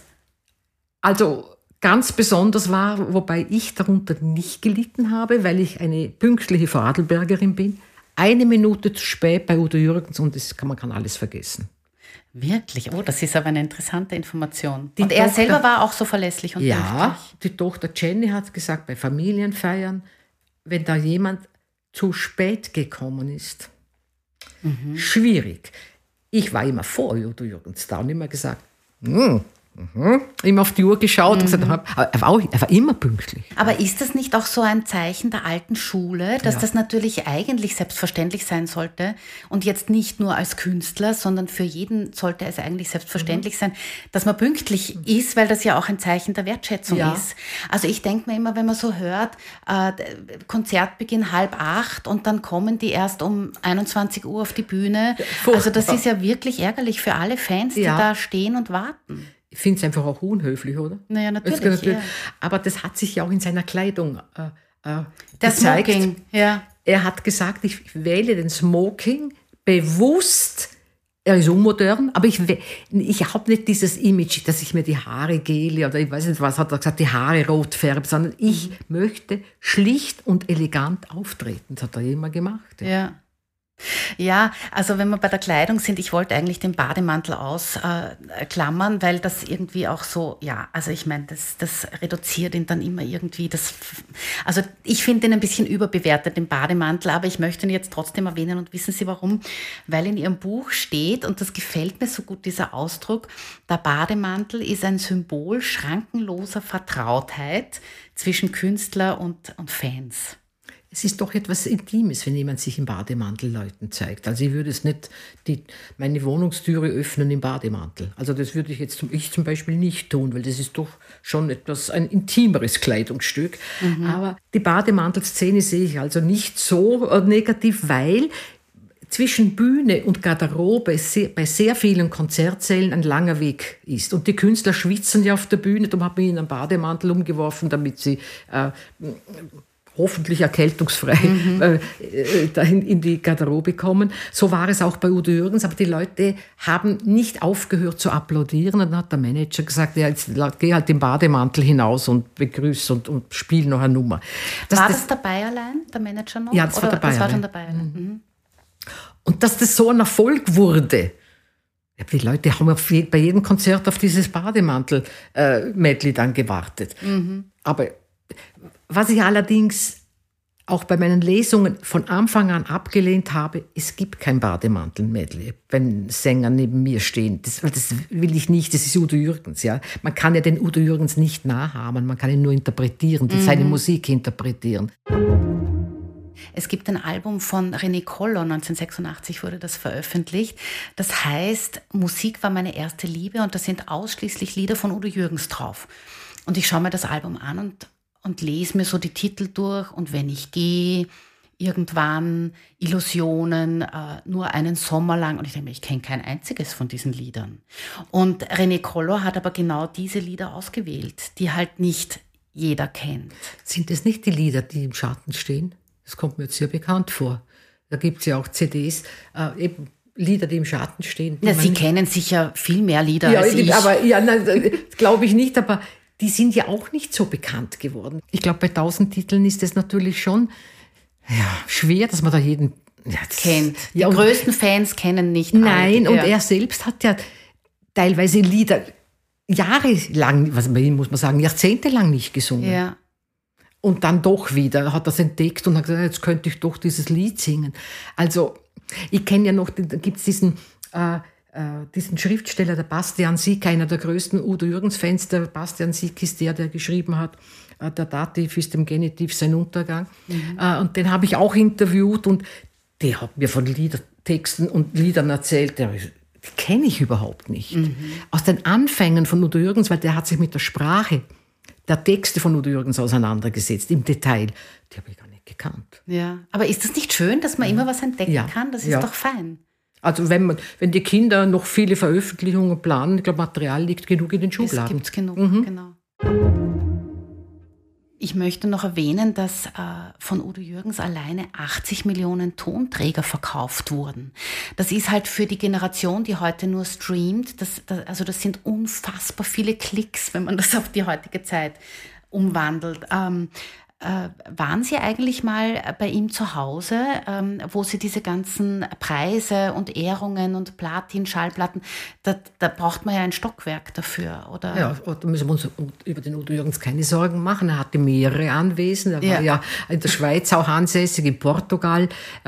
S4: also ganz besonders war, wobei ich darunter nicht gelitten habe, weil ich eine pünktliche Vorarlbergerin bin, eine Minute zu spät bei Udo Jürgens und das kann, man kann alles vergessen.
S2: Wirklich? Oh, das ist aber eine interessante Information.
S4: Die
S2: und er
S4: Tochter,
S2: selber war auch so verlässlich und
S4: ja,
S2: pünktlich?
S4: Die Tochter Jenny hat gesagt, bei Familienfeiern, wenn da jemand zu spät gekommen ist, mhm. schwierig. Ich war immer vor Udo Jürgens da und immer gesagt, hm, Mhm. Immer auf die Uhr geschaut mhm. und gesagt, aber er war, auch, er war immer pünktlich.
S2: Aber ist das nicht auch so ein Zeichen der alten Schule, dass ja. das natürlich eigentlich selbstverständlich sein sollte und jetzt nicht nur als Künstler, sondern für jeden sollte es eigentlich selbstverständlich mhm. sein, dass man pünktlich mhm. ist, weil das ja auch ein Zeichen der Wertschätzung ja. ist. Also ich denke mir immer, wenn man so hört, äh, Konzertbeginn halb acht und dann kommen die erst um einundzwanzig Uhr auf die Bühne. Ja, also das ist ja wirklich ärgerlich für alle Fans, die ja. da stehen und warten.
S4: Ich finde es einfach auch unhöflich, oder?
S2: Naja, natürlich. Das natürlich
S4: ja. Aber das hat sich ja auch in seiner Kleidung äh, äh,
S2: Der
S4: gezeigt.
S2: Smoking, ja.
S4: Er hat gesagt, ich wähle den Smoking bewusst. Er ist unmodern, aber ich, ich habe nicht dieses Image, dass ich mir die Haare gele oder ich weiß nicht was, hat er gesagt, die Haare rot färbe, sondern ich mhm. möchte schlicht und elegant auftreten. Das hat er immer gemacht.
S2: Ja. ja. Ja, also wenn wir bei der Kleidung sind, ich wollte eigentlich den Bademantel ausklammern, äh, weil das irgendwie auch so, ja, also ich meine, das, das reduziert ihn dann immer irgendwie, das, also ich finde ihn ein bisschen überbewertet, den Bademantel, aber ich möchte ihn jetzt trotzdem erwähnen und wissen Sie warum? Weil in Ihrem Buch steht, und das gefällt mir so gut, dieser Ausdruck, der Bademantel ist ein Symbol schrankenloser Vertrautheit zwischen Künstler und, und Fans.
S4: Es ist doch etwas Intimes, wenn jemand sich im Bademantel Leuten zeigt. Also ich würde es nicht die, meine Wohnungstüre öffnen im Bademantel. Also das würde ich jetzt ich zum Beispiel nicht tun, weil das ist doch schon etwas ein intimeres Kleidungsstück. Mhm. Aber die Bademantelszene sehe ich also nicht so negativ, weil zwischen Bühne und Garderobe sehr, bei sehr vielen Konzertsälen ein langer Weg ist. Und die Künstler schwitzen ja auf der Bühne, darum hat man ihnen einen Bademantel umgeworfen, damit sie äh, hoffentlich erkältungsfrei mhm. äh, dahin in die Garderobe kommen. So war es auch bei Udo Jürgens, aber die Leute haben nicht aufgehört zu applaudieren. Und dann hat der Manager gesagt, ja, jetzt geh halt im Bademantel hinaus und begrüß und, und spiel noch eine Nummer.
S2: Das, war das, das dabei allein, der Manager noch?
S4: Ja, das
S2: Oder
S4: war dabei.
S2: Das war schon dabei. Mhm.
S4: Und dass das so ein Erfolg wurde. Ja, die Leute haben auf je, bei jedem Konzert auf dieses Bademantel-Medley äh, dann gewartet. Mhm. Aber was ich allerdings auch bei meinen Lesungen von Anfang an abgelehnt habe, es gibt kein Bademantel-Medley, wenn Sänger neben mir stehen. Das, das will ich nicht, das ist Udo Jürgens. Ja. Man kann ja den Udo Jürgens nicht nachahmen, man kann ihn nur interpretieren, mhm. seine Musik interpretieren.
S2: Es gibt ein Album von René Koller, neunzehnhundertsechsundachtzig wurde das veröffentlicht. Das heißt, Musik war meine erste Liebe und da sind ausschließlich Lieder von Udo Jürgens drauf. Und ich schaue mir das Album an und, und lese mir so die Titel durch. Und wenn ich gehe, irgendwann, Illusionen, äh, nur einen Sommer lang. Und ich denke mir, ich kenne kein einziges von diesen Liedern. Und René Koller hat aber genau diese Lieder ausgewählt, die halt nicht jeder kennt.
S4: Sind das nicht die Lieder, die im Schatten stehen? Das kommt mir jetzt sehr bekannt vor. Da gibt es ja auch C Ds, äh, eben Lieder, die im Schatten stehen.
S2: Ja, Sie kennen sicher viel mehr Lieder
S4: ja,
S2: als ich.
S4: Aber, ja, glaube ich nicht, aber die sind ja auch nicht so bekannt geworden. Ich glaube, bei tausend Titeln ist es natürlich schon ja, schwer, dass man da jeden
S2: ja, kennt. Die
S4: ja,
S2: größten Fans kennen nicht alle.
S4: Nein, und
S2: ja.
S4: er selbst hat ja teilweise Lieder jahrelang, was muss man sagen, jahrzehntelang nicht gesungen.
S2: Ja.
S4: Und dann doch wieder, hat das entdeckt und hat gesagt, jetzt könnte ich doch dieses Lied singen. Also, ich kenne ja noch, da gibt es diesen, äh, äh, diesen Schriftsteller, der Bastian Siek, einer der größten Udo Jürgens-Fans. Der Bastian Siek ist der, der geschrieben hat, äh, der Dativ ist dem Genitiv sein Untergang. Mhm. Äh, und den habe ich auch interviewt und der hat mir von Liedertexten und Liedern erzählt, der, die kenne ich überhaupt nicht. Mhm. Aus den Anfängen von Udo Jürgens, weil der hat sich mit der Sprache der Texte von Udo Jürgens auseinandergesetzt, im Detail. Die habe ich gar nicht gekannt.
S2: Ja, aber ist das nicht schön, dass man immer was entdecken ja. kann? Das ist ja. doch fein.
S4: Also wenn, man, wenn die Kinder noch viele Veröffentlichungen planen, ich glaube, Material liegt genug in den Schubladen.
S2: Es gibt genug, mhm. genau. Ich möchte noch erwähnen, dass äh, von Udo Jürgens alleine achtzig Millionen Tonträger verkauft wurden. Das ist halt für die Generation, die heute nur streamt, das, das, also das sind unfassbar viele Klicks, wenn man das auf die heutige Zeit umwandelt. Ähm, äh, waren Sie eigentlich mal bei ihm zu Hause, ähm, wo Sie diese ganzen Preise und Ehrungen und Platin, Schallplatten, da, da braucht man ja ein Stockwerk dafür, oder?
S4: Ja, da müssen wir uns über den Udo Jürgens keine Sorgen machen. Er hatte mehrere Anwesen. Er ja. war ja in der Schweiz auch ansässig, in Portugal,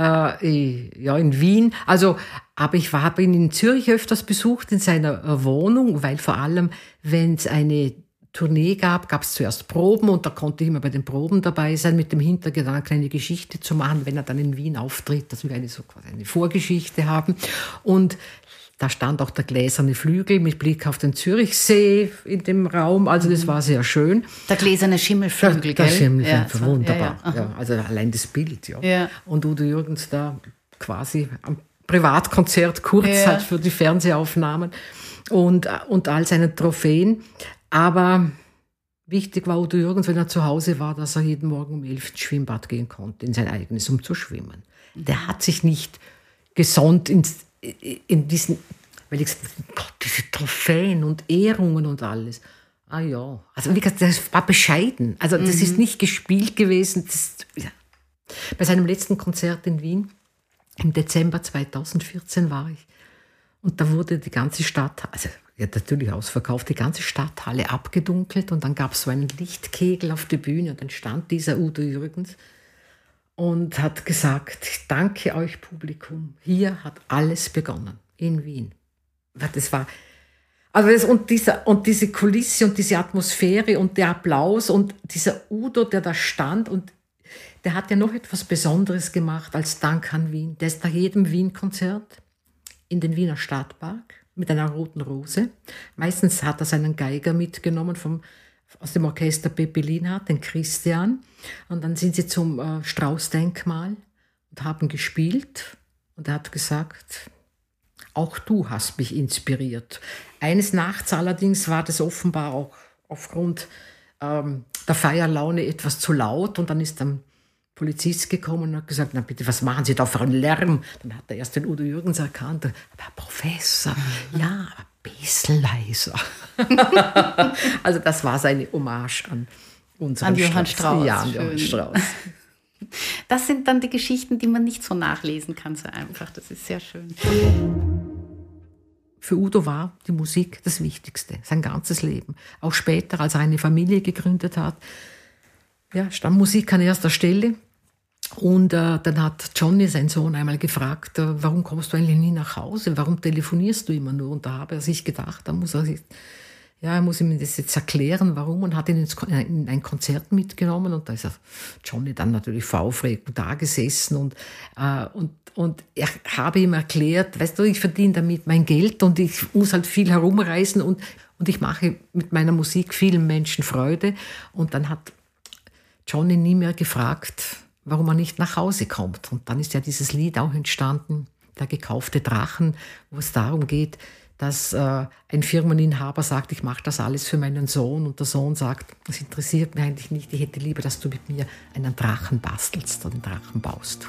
S4: äh, ja, in Wien. Also, aber ich habe ihn in Zürich öfters besucht, in seiner Wohnung, weil vor allem, wenn es eine Tournee gab, gab es zuerst Proben und da konnte ich immer bei den Proben dabei sein, mit dem Hintergedanken, eine Geschichte zu machen, wenn er dann in Wien auftritt, dass wir eine, so quasi eine Vorgeschichte haben. Und da stand auch der gläserne Flügel mit Blick auf den Zürichsee in dem Raum, also das war sehr schön.
S2: Der gläserne Schimmelflügel,
S4: der, der
S2: gell?
S4: Schimmelflügel,
S2: ja,
S4: wunderbar.
S2: Ja, ja.
S4: Ja, also allein das Bild, ja.
S2: ja.
S4: Und Udo Jürgens da quasi am Privatkonzert kurz
S2: ja.
S4: halt für die Fernsehaufnahmen und, und all seine Trophäen. Aber wichtig war Udo Jürgens, wenn er zu Hause war, dass er jeden Morgen um elf ins Schwimmbad gehen konnte, in sein eigenes, um zu schwimmen. Der hat sich nicht gesonnt in, in diesen, weil ich gesagt habe, Gott, diese Trophäen und Ehrungen und alles. Ah ja, also wie gesagt, das war bescheiden. Also das mhm. ist nicht gespielt gewesen. Das, ja. Bei seinem letzten Konzert in Wien, im Dezember zweitausendvierzehn war ich. Und da wurde die ganze Stadt, also ja, natürlich ausverkauft, die ganze Stadthalle abgedunkelt und dann gab es so einen Lichtkegel auf der Bühne und dann stand dieser Udo Jürgens und hat gesagt, ich danke euch Publikum, hier hat alles begonnen, in Wien. Das war, also das, und, dieser, und diese Kulisse und diese Atmosphäre und der Applaus und dieser Udo, der da stand und der hat ja noch etwas Besonderes gemacht als Dank an Wien. Der ist nach jedem Wien-Konzert in den Wiener Stadtpark mit einer roten Rose. Meistens hat er seinen Geiger mitgenommen vom, aus dem Orchester Pepe Lienhardt, den Christian. Und dann sind sie zum äh, Strauß-Denkmal und haben gespielt. Und er hat gesagt, auch du hast mich inspiriert. Eines Nachts allerdings war das offenbar auch aufgrund ähm, der Feierlaune etwas zu laut. Und dann ist ein Polizist gekommen und hat gesagt, na bitte, was machen Sie da für einen Lärm? Dann hat er erst den Udo Jürgens erkannt. Aber Herr Professor, ja, aber ein bisschen leiser. Also das war seine Hommage an unseren
S2: An Johann
S4: Strauss.
S2: Strauss.
S4: Ja, an Johann
S2: Schön.
S4: Strauss.
S2: Das sind dann die Geschichten, die man nicht so nachlesen kann, so einfach. Das ist sehr schön.
S4: Für Udo war die Musik das Wichtigste, sein ganzes Leben. Auch später, als er eine Familie gegründet hat, ja, stand Musik an erster Stelle. Und äh, dann hat Johnny, sein Sohn, einmal gefragt, äh, warum kommst du eigentlich nie nach Hause? Warum telefonierst du immer nur? Und da habe er sich gedacht, da muss er sich, ja, er muss ihm das jetzt erklären, warum, und hat ihn ins, in ein Konzert mitgenommen. Und da ist er, Johnny dann natürlich vor Aufregung da gesessen und, äh, und, und ich habe ihm erklärt, weißt du, ich verdiene damit mein Geld und ich muss halt viel herumreisen und, und ich mache mit meiner Musik vielen Menschen Freude. Und dann hat Johnny nie mehr gefragt, warum er nicht nach Hause kommt. Und dann ist ja dieses Lied auch entstanden, Der gekaufte Drachen, wo es darum geht, dass äh, ein Firmeninhaber sagt, ich mache das alles für meinen Sohn. Und der Sohn sagt, das interessiert mich eigentlich nicht, ich hätte lieber, dass du mit mir einen Drachen bastelst und einen Drachen baust.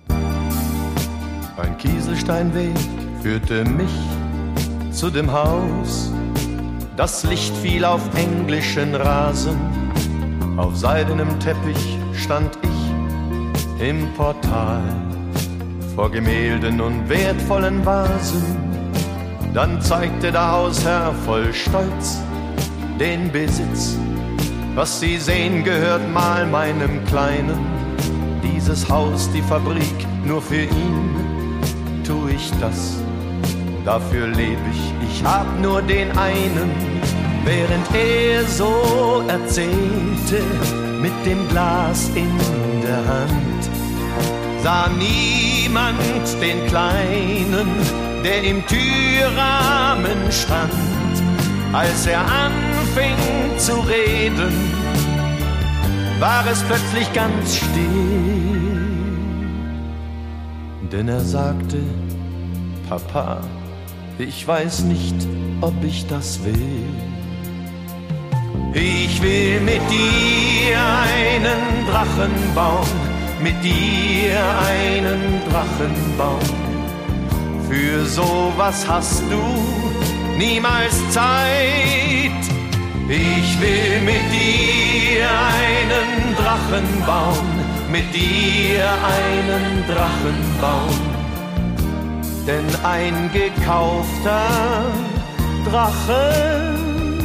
S3: Ein Kieselsteinweg führte mich zu dem Haus. Das Licht fiel auf englischen Rasen. Auf seidenem Teppich stand ich im Portal, vor Gemälden und wertvollen Vasen. Dann zeigte der Hausherr voll Stolz den Besitz. Was Sie sehen, gehört mal meinem Kleinen. Dieses Haus, die Fabrik, nur für ihn tu ich das. Dafür leb ich, ich hab nur den einen. Während er so erzählte, mit dem Glas in der Hand, sah niemand den Kleinen, der im Türrahmen stand. Als er anfing zu reden, war es plötzlich ganz still. Denn er sagte, Papa, ich weiß nicht, ob ich das will. Ich will mit dir einen Drachen bauen, mit dir einen Drachen bauen. Für sowas hast du niemals Zeit. Ich will mit dir einen Drachen bauen, mit dir einen Drachen bauen. Denn ein gekaufter Drache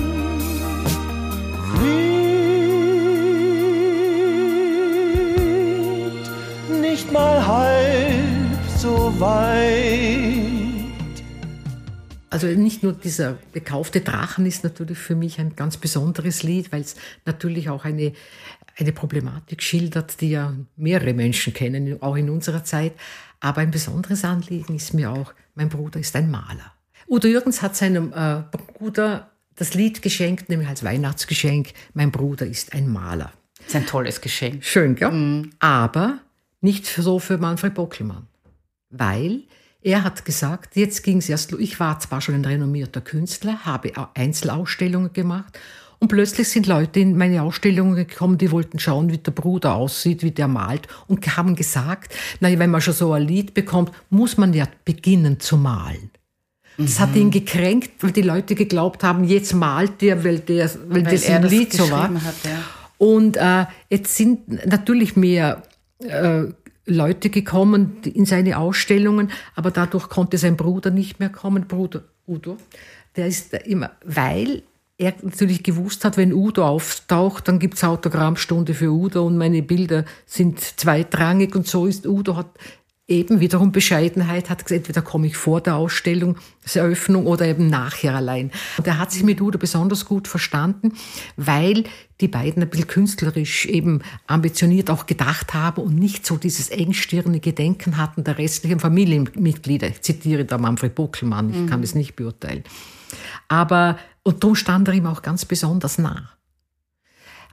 S3: nicht mal halb so weit.
S4: Also nicht nur dieser gekaufte Drachen ist natürlich für mich ein ganz besonderes Lied, weil es natürlich auch eine, eine Problematik schildert, die ja mehrere Menschen kennen, auch in unserer Zeit. Aber ein besonderes Anliegen ist mir auch, mein Bruder ist ein Maler. Udo Jürgens hat seinem äh, Bruder das Lied geschenkt, nämlich als Weihnachtsgeschenk, mein Bruder ist ein Maler.
S2: Das ist ein tolles Geschenk.
S4: Schön, gell? Mhm. Aber nicht so für Manfred Bockelmann. Weil er hat gesagt, jetzt ging es erst, ich war zwar schon ein renommierter Künstler, habe Einzelausstellungen gemacht und plötzlich sind Leute in meine Ausstellungen gekommen, die wollten schauen, wie der Bruder aussieht, wie der malt und haben gesagt, na, wenn man schon so ein Lied bekommt, muss man ja beginnen zu malen. Das mhm. hat ihn gekränkt, weil die Leute geglaubt haben, jetzt malt der, weil, der, weil, weil das im das Lied so war.
S2: Hat, ja.
S4: Und äh, jetzt sind natürlich mehr äh, Leute gekommen in seine Ausstellungen, aber dadurch konnte sein Bruder nicht mehr kommen, Bruder Udo. Der ist immer, weil er natürlich gewusst hat, wenn Udo auftaucht, dann gibt's Autogrammstunde für Udo und meine Bilder sind zweitrangig und so ist Udo hat eben wiederum Bescheidenheit, hat gesagt, entweder komme ich vor der Ausstellungseröffnung oder eben nachher allein. Und er hat sich mit Udo besonders gut verstanden, weil die beiden ein bisschen künstlerisch eben ambitioniert auch gedacht haben und nicht so dieses engstirnige Denken hatten der restlichen Familienmitglieder. Ich zitiere da Manfred Bockelmann, ich mhm. kann es nicht beurteilen. Aber, und darum stand er ihm auch ganz besonders nah.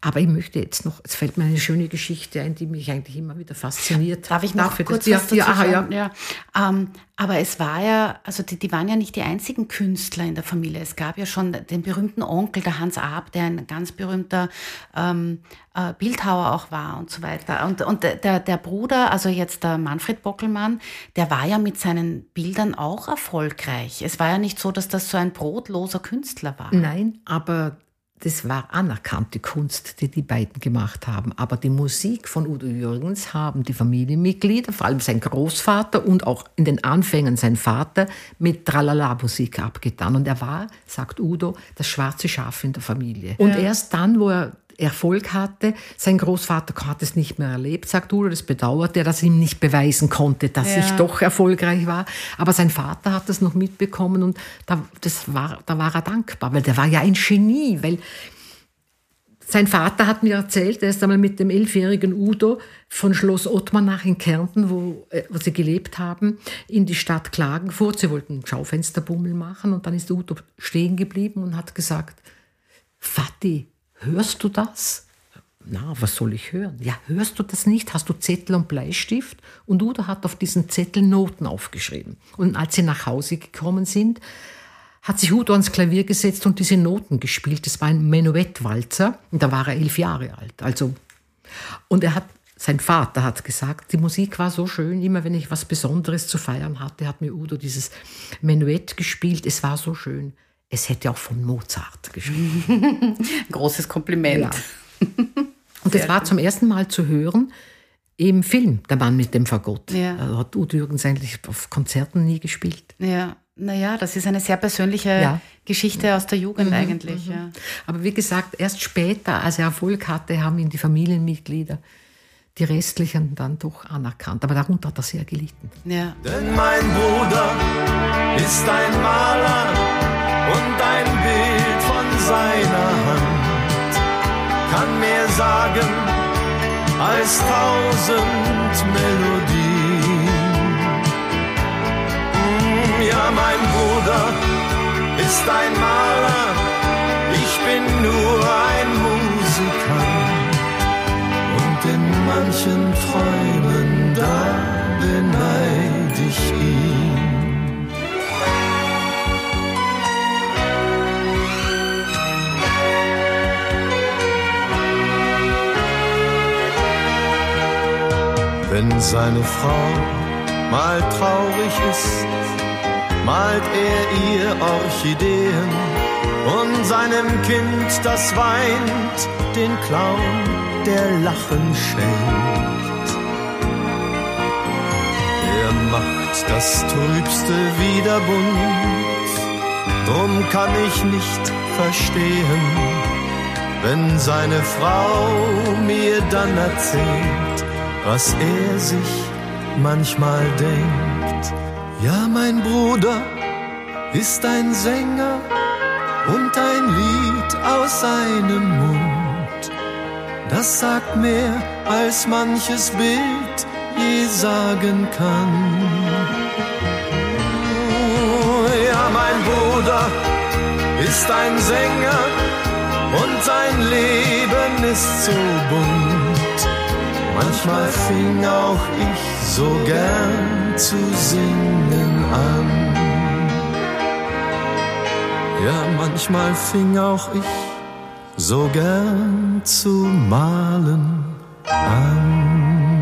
S4: Aber ich möchte jetzt noch, es fällt mir eine schöne Geschichte ein, die mich eigentlich immer wieder fasziniert.
S2: Darf ich noch
S4: Dafür,
S2: kurz
S4: dass,
S2: was dazu
S4: ja, aha,
S2: sagen?
S4: ja.
S2: Ja. Ähm, aber es war ja, also die, die waren ja nicht die einzigen Künstler in der Familie. Es gab ja schon den berühmten Onkel, der Hans Arp, der ein ganz berühmter ähm, äh, Bildhauer auch war und so weiter. Und, und der, der Bruder, also jetzt der Manfred Bockelmann, der war ja mit seinen Bildern auch erfolgreich. Es war ja nicht so, dass das so ein brotloser Künstler war.
S4: Nein, aber das war anerkannte Kunst, die die beiden gemacht haben. Aber die Musik von Udo Jürgens haben die Familienmitglieder, vor allem sein Großvater und auch in den Anfängen sein Vater, mit Tralala-Musik abgetan. Und er war, sagt Udo, das schwarze Schaf in der Familie. Und ja. erst dann, wo er Erfolg hatte, sein Großvater hat es nicht mehr erlebt, sagt Udo, das bedauert er, dass er ihm nicht beweisen konnte, dass
S2: ja.
S4: ich doch erfolgreich war. Aber sein Vater hat das noch mitbekommen und da, das war, da war er dankbar, weil der war ja ein Genie, weil sein Vater hat mir erzählt, er ist einmal mit dem elfjährigen Udo von Schloss Ottmannach in Kärnten, wo, wo sie gelebt haben, in die Stadt Klagenfurt. Sie wollten einen Schaufensterbummel machen und dann ist Udo stehen geblieben und hat gesagt, Vati, hörst du das? Na, was soll ich hören? Ja, hörst du das nicht? Hast du Zettel und Bleistift? Und Udo hat auf diesen Zettel Noten aufgeschrieben. Und als sie nach Hause gekommen sind, hat sich Udo ans Klavier gesetzt und diese Noten gespielt. Das war ein Menuettwalzer und da war er elf Jahre alt. Also, und er hat, sein Vater hat gesagt, die Musik war so schön, immer wenn ich was Besonderes zu feiern hatte, hat mir Udo dieses Menuett gespielt. Es war so schön. Es hätte auch von Mozart geschrieben.
S2: Großes Kompliment.
S4: Ja. Und es war zum ersten Mal zu hören im Film, Der Mann mit dem Fagott. Ja. Also hat Udo Jürgens eigentlich auf Konzerten nie gespielt.
S2: Ja, naja, das ist eine sehr persönliche ja. Geschichte aus der Jugend mhm, eigentlich. Mhm. Ja.
S4: Aber wie gesagt, erst später, als er Erfolg hatte, haben ihn die Familienmitglieder, die restlichen, dann doch anerkannt. Aber darunter hat er sehr gelitten.
S2: Ja.
S3: Denn mein Bruder ist ein Maler und ein Bild von seiner Hand kann mehr sagen als tausend Melodien. Ja, mein Bruder ist ein Maler, ich bin nur ein Musikant. Und in manchen Träumen, da beneid ich ihn. Wenn seine Frau mal traurig ist, malt er ihr Orchideen und seinem Kind, das weint, den Clown, der Lachen schenkt. Er macht das Trübste wieder bunt, drum kann ich nicht verstehen, wenn seine Frau mir dann erzählt, was er sich manchmal denkt. Ja, mein Bruder ist ein Sänger und ein Lied aus seinem Mund. Das sagt mehr, als manches Bild je sagen kann. Ja, mein Bruder ist ein Sänger und sein Leben ist so bunt. Manchmal fing auch ich so gern zu singen an. Ja, manchmal fing auch ich so gern zu malen an.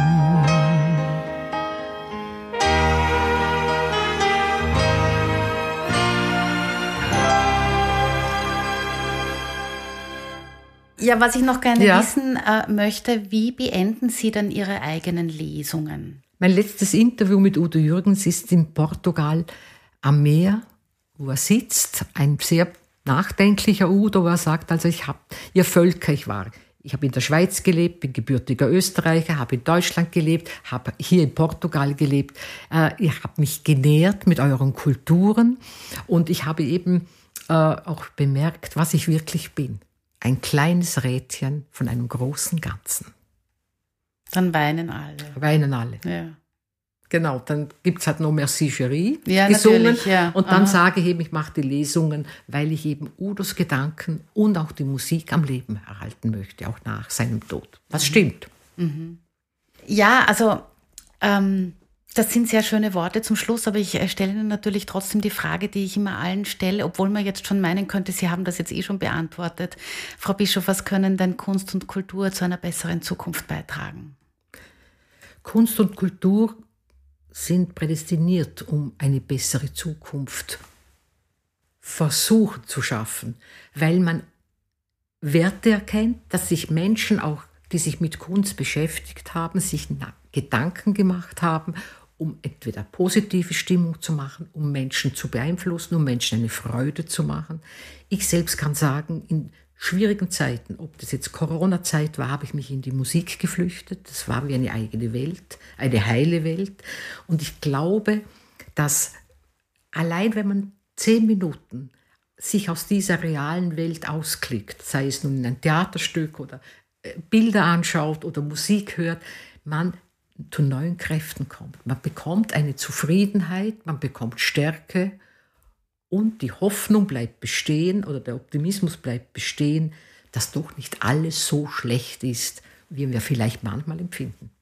S2: Ja, was ich noch gerne
S4: ja.
S2: wissen äh, möchte, wie beenden Sie dann Ihre eigenen Lesungen?
S4: Mein letztes Interview mit Udo Jürgens ist in Portugal am Meer, wo er sitzt. Ein sehr nachdenklicher Udo, wo er sagt, also ich habe, ihr Völker, ich war, ich habe in der Schweiz gelebt, bin gebürtiger Österreicher, habe in Deutschland gelebt, habe hier in Portugal gelebt. Äh, ich habe mich genährt mit euren Kulturen und ich habe eben äh, auch bemerkt, was ich wirklich bin. Ein kleines Rädchen von einem großen Ganzen.
S2: Dann weinen alle.
S4: Weinen alle.
S2: Ja.
S4: Genau, dann gibt es halt noch Merci Chérie
S2: Ja,
S4: gesungen.
S2: natürlich, ja.
S4: Und dann
S2: Aha.
S4: sage ich eben, ich mache die Lesungen, weil ich eben Udos Gedanken und auch die Musik am Leben erhalten möchte, auch nach seinem Tod. Was stimmt.
S2: Ja, also ähm, das sind sehr schöne Worte zum Schluss, aber ich äh, stelle Ihnen natürlich trotzdem die Frage, die ich immer allen stelle, obwohl man jetzt schon meinen könnte, Sie haben das jetzt eh schon beantwortet. Frau Bischof, was können denn Kunst und Kultur zu einer besseren Zukunft beitragen?
S4: Kunst und Kultur sind prädestiniert, um eine bessere Zukunft versuchen zu schaffen, weil man Werte erkennt, dass sich Menschen auch, die sich mit Kunst beschäftigt haben, sich Gedanken gemacht haben, um entweder positive Stimmung zu machen, um Menschen zu beeinflussen, um Menschen eine Freude zu machen. Ich selbst kann sagen, in schwierigen Zeiten, ob das jetzt Corona-Zeit war, habe ich mich in die Musik geflüchtet. Das war wie eine eigene Welt, eine heile Welt. Und ich glaube, dass allein wenn man zehn Minuten sich aus dieser realen Welt ausklickt, sei es nun in ein Theaterstück oder Bilder anschaut oder Musik hört, man zu neuen Kräften kommt. Man bekommt eine Zufriedenheit, man bekommt Stärke und die Hoffnung bleibt bestehen oder der Optimismus bleibt bestehen, dass doch nicht alles so schlecht ist, wie wir vielleicht manchmal empfinden.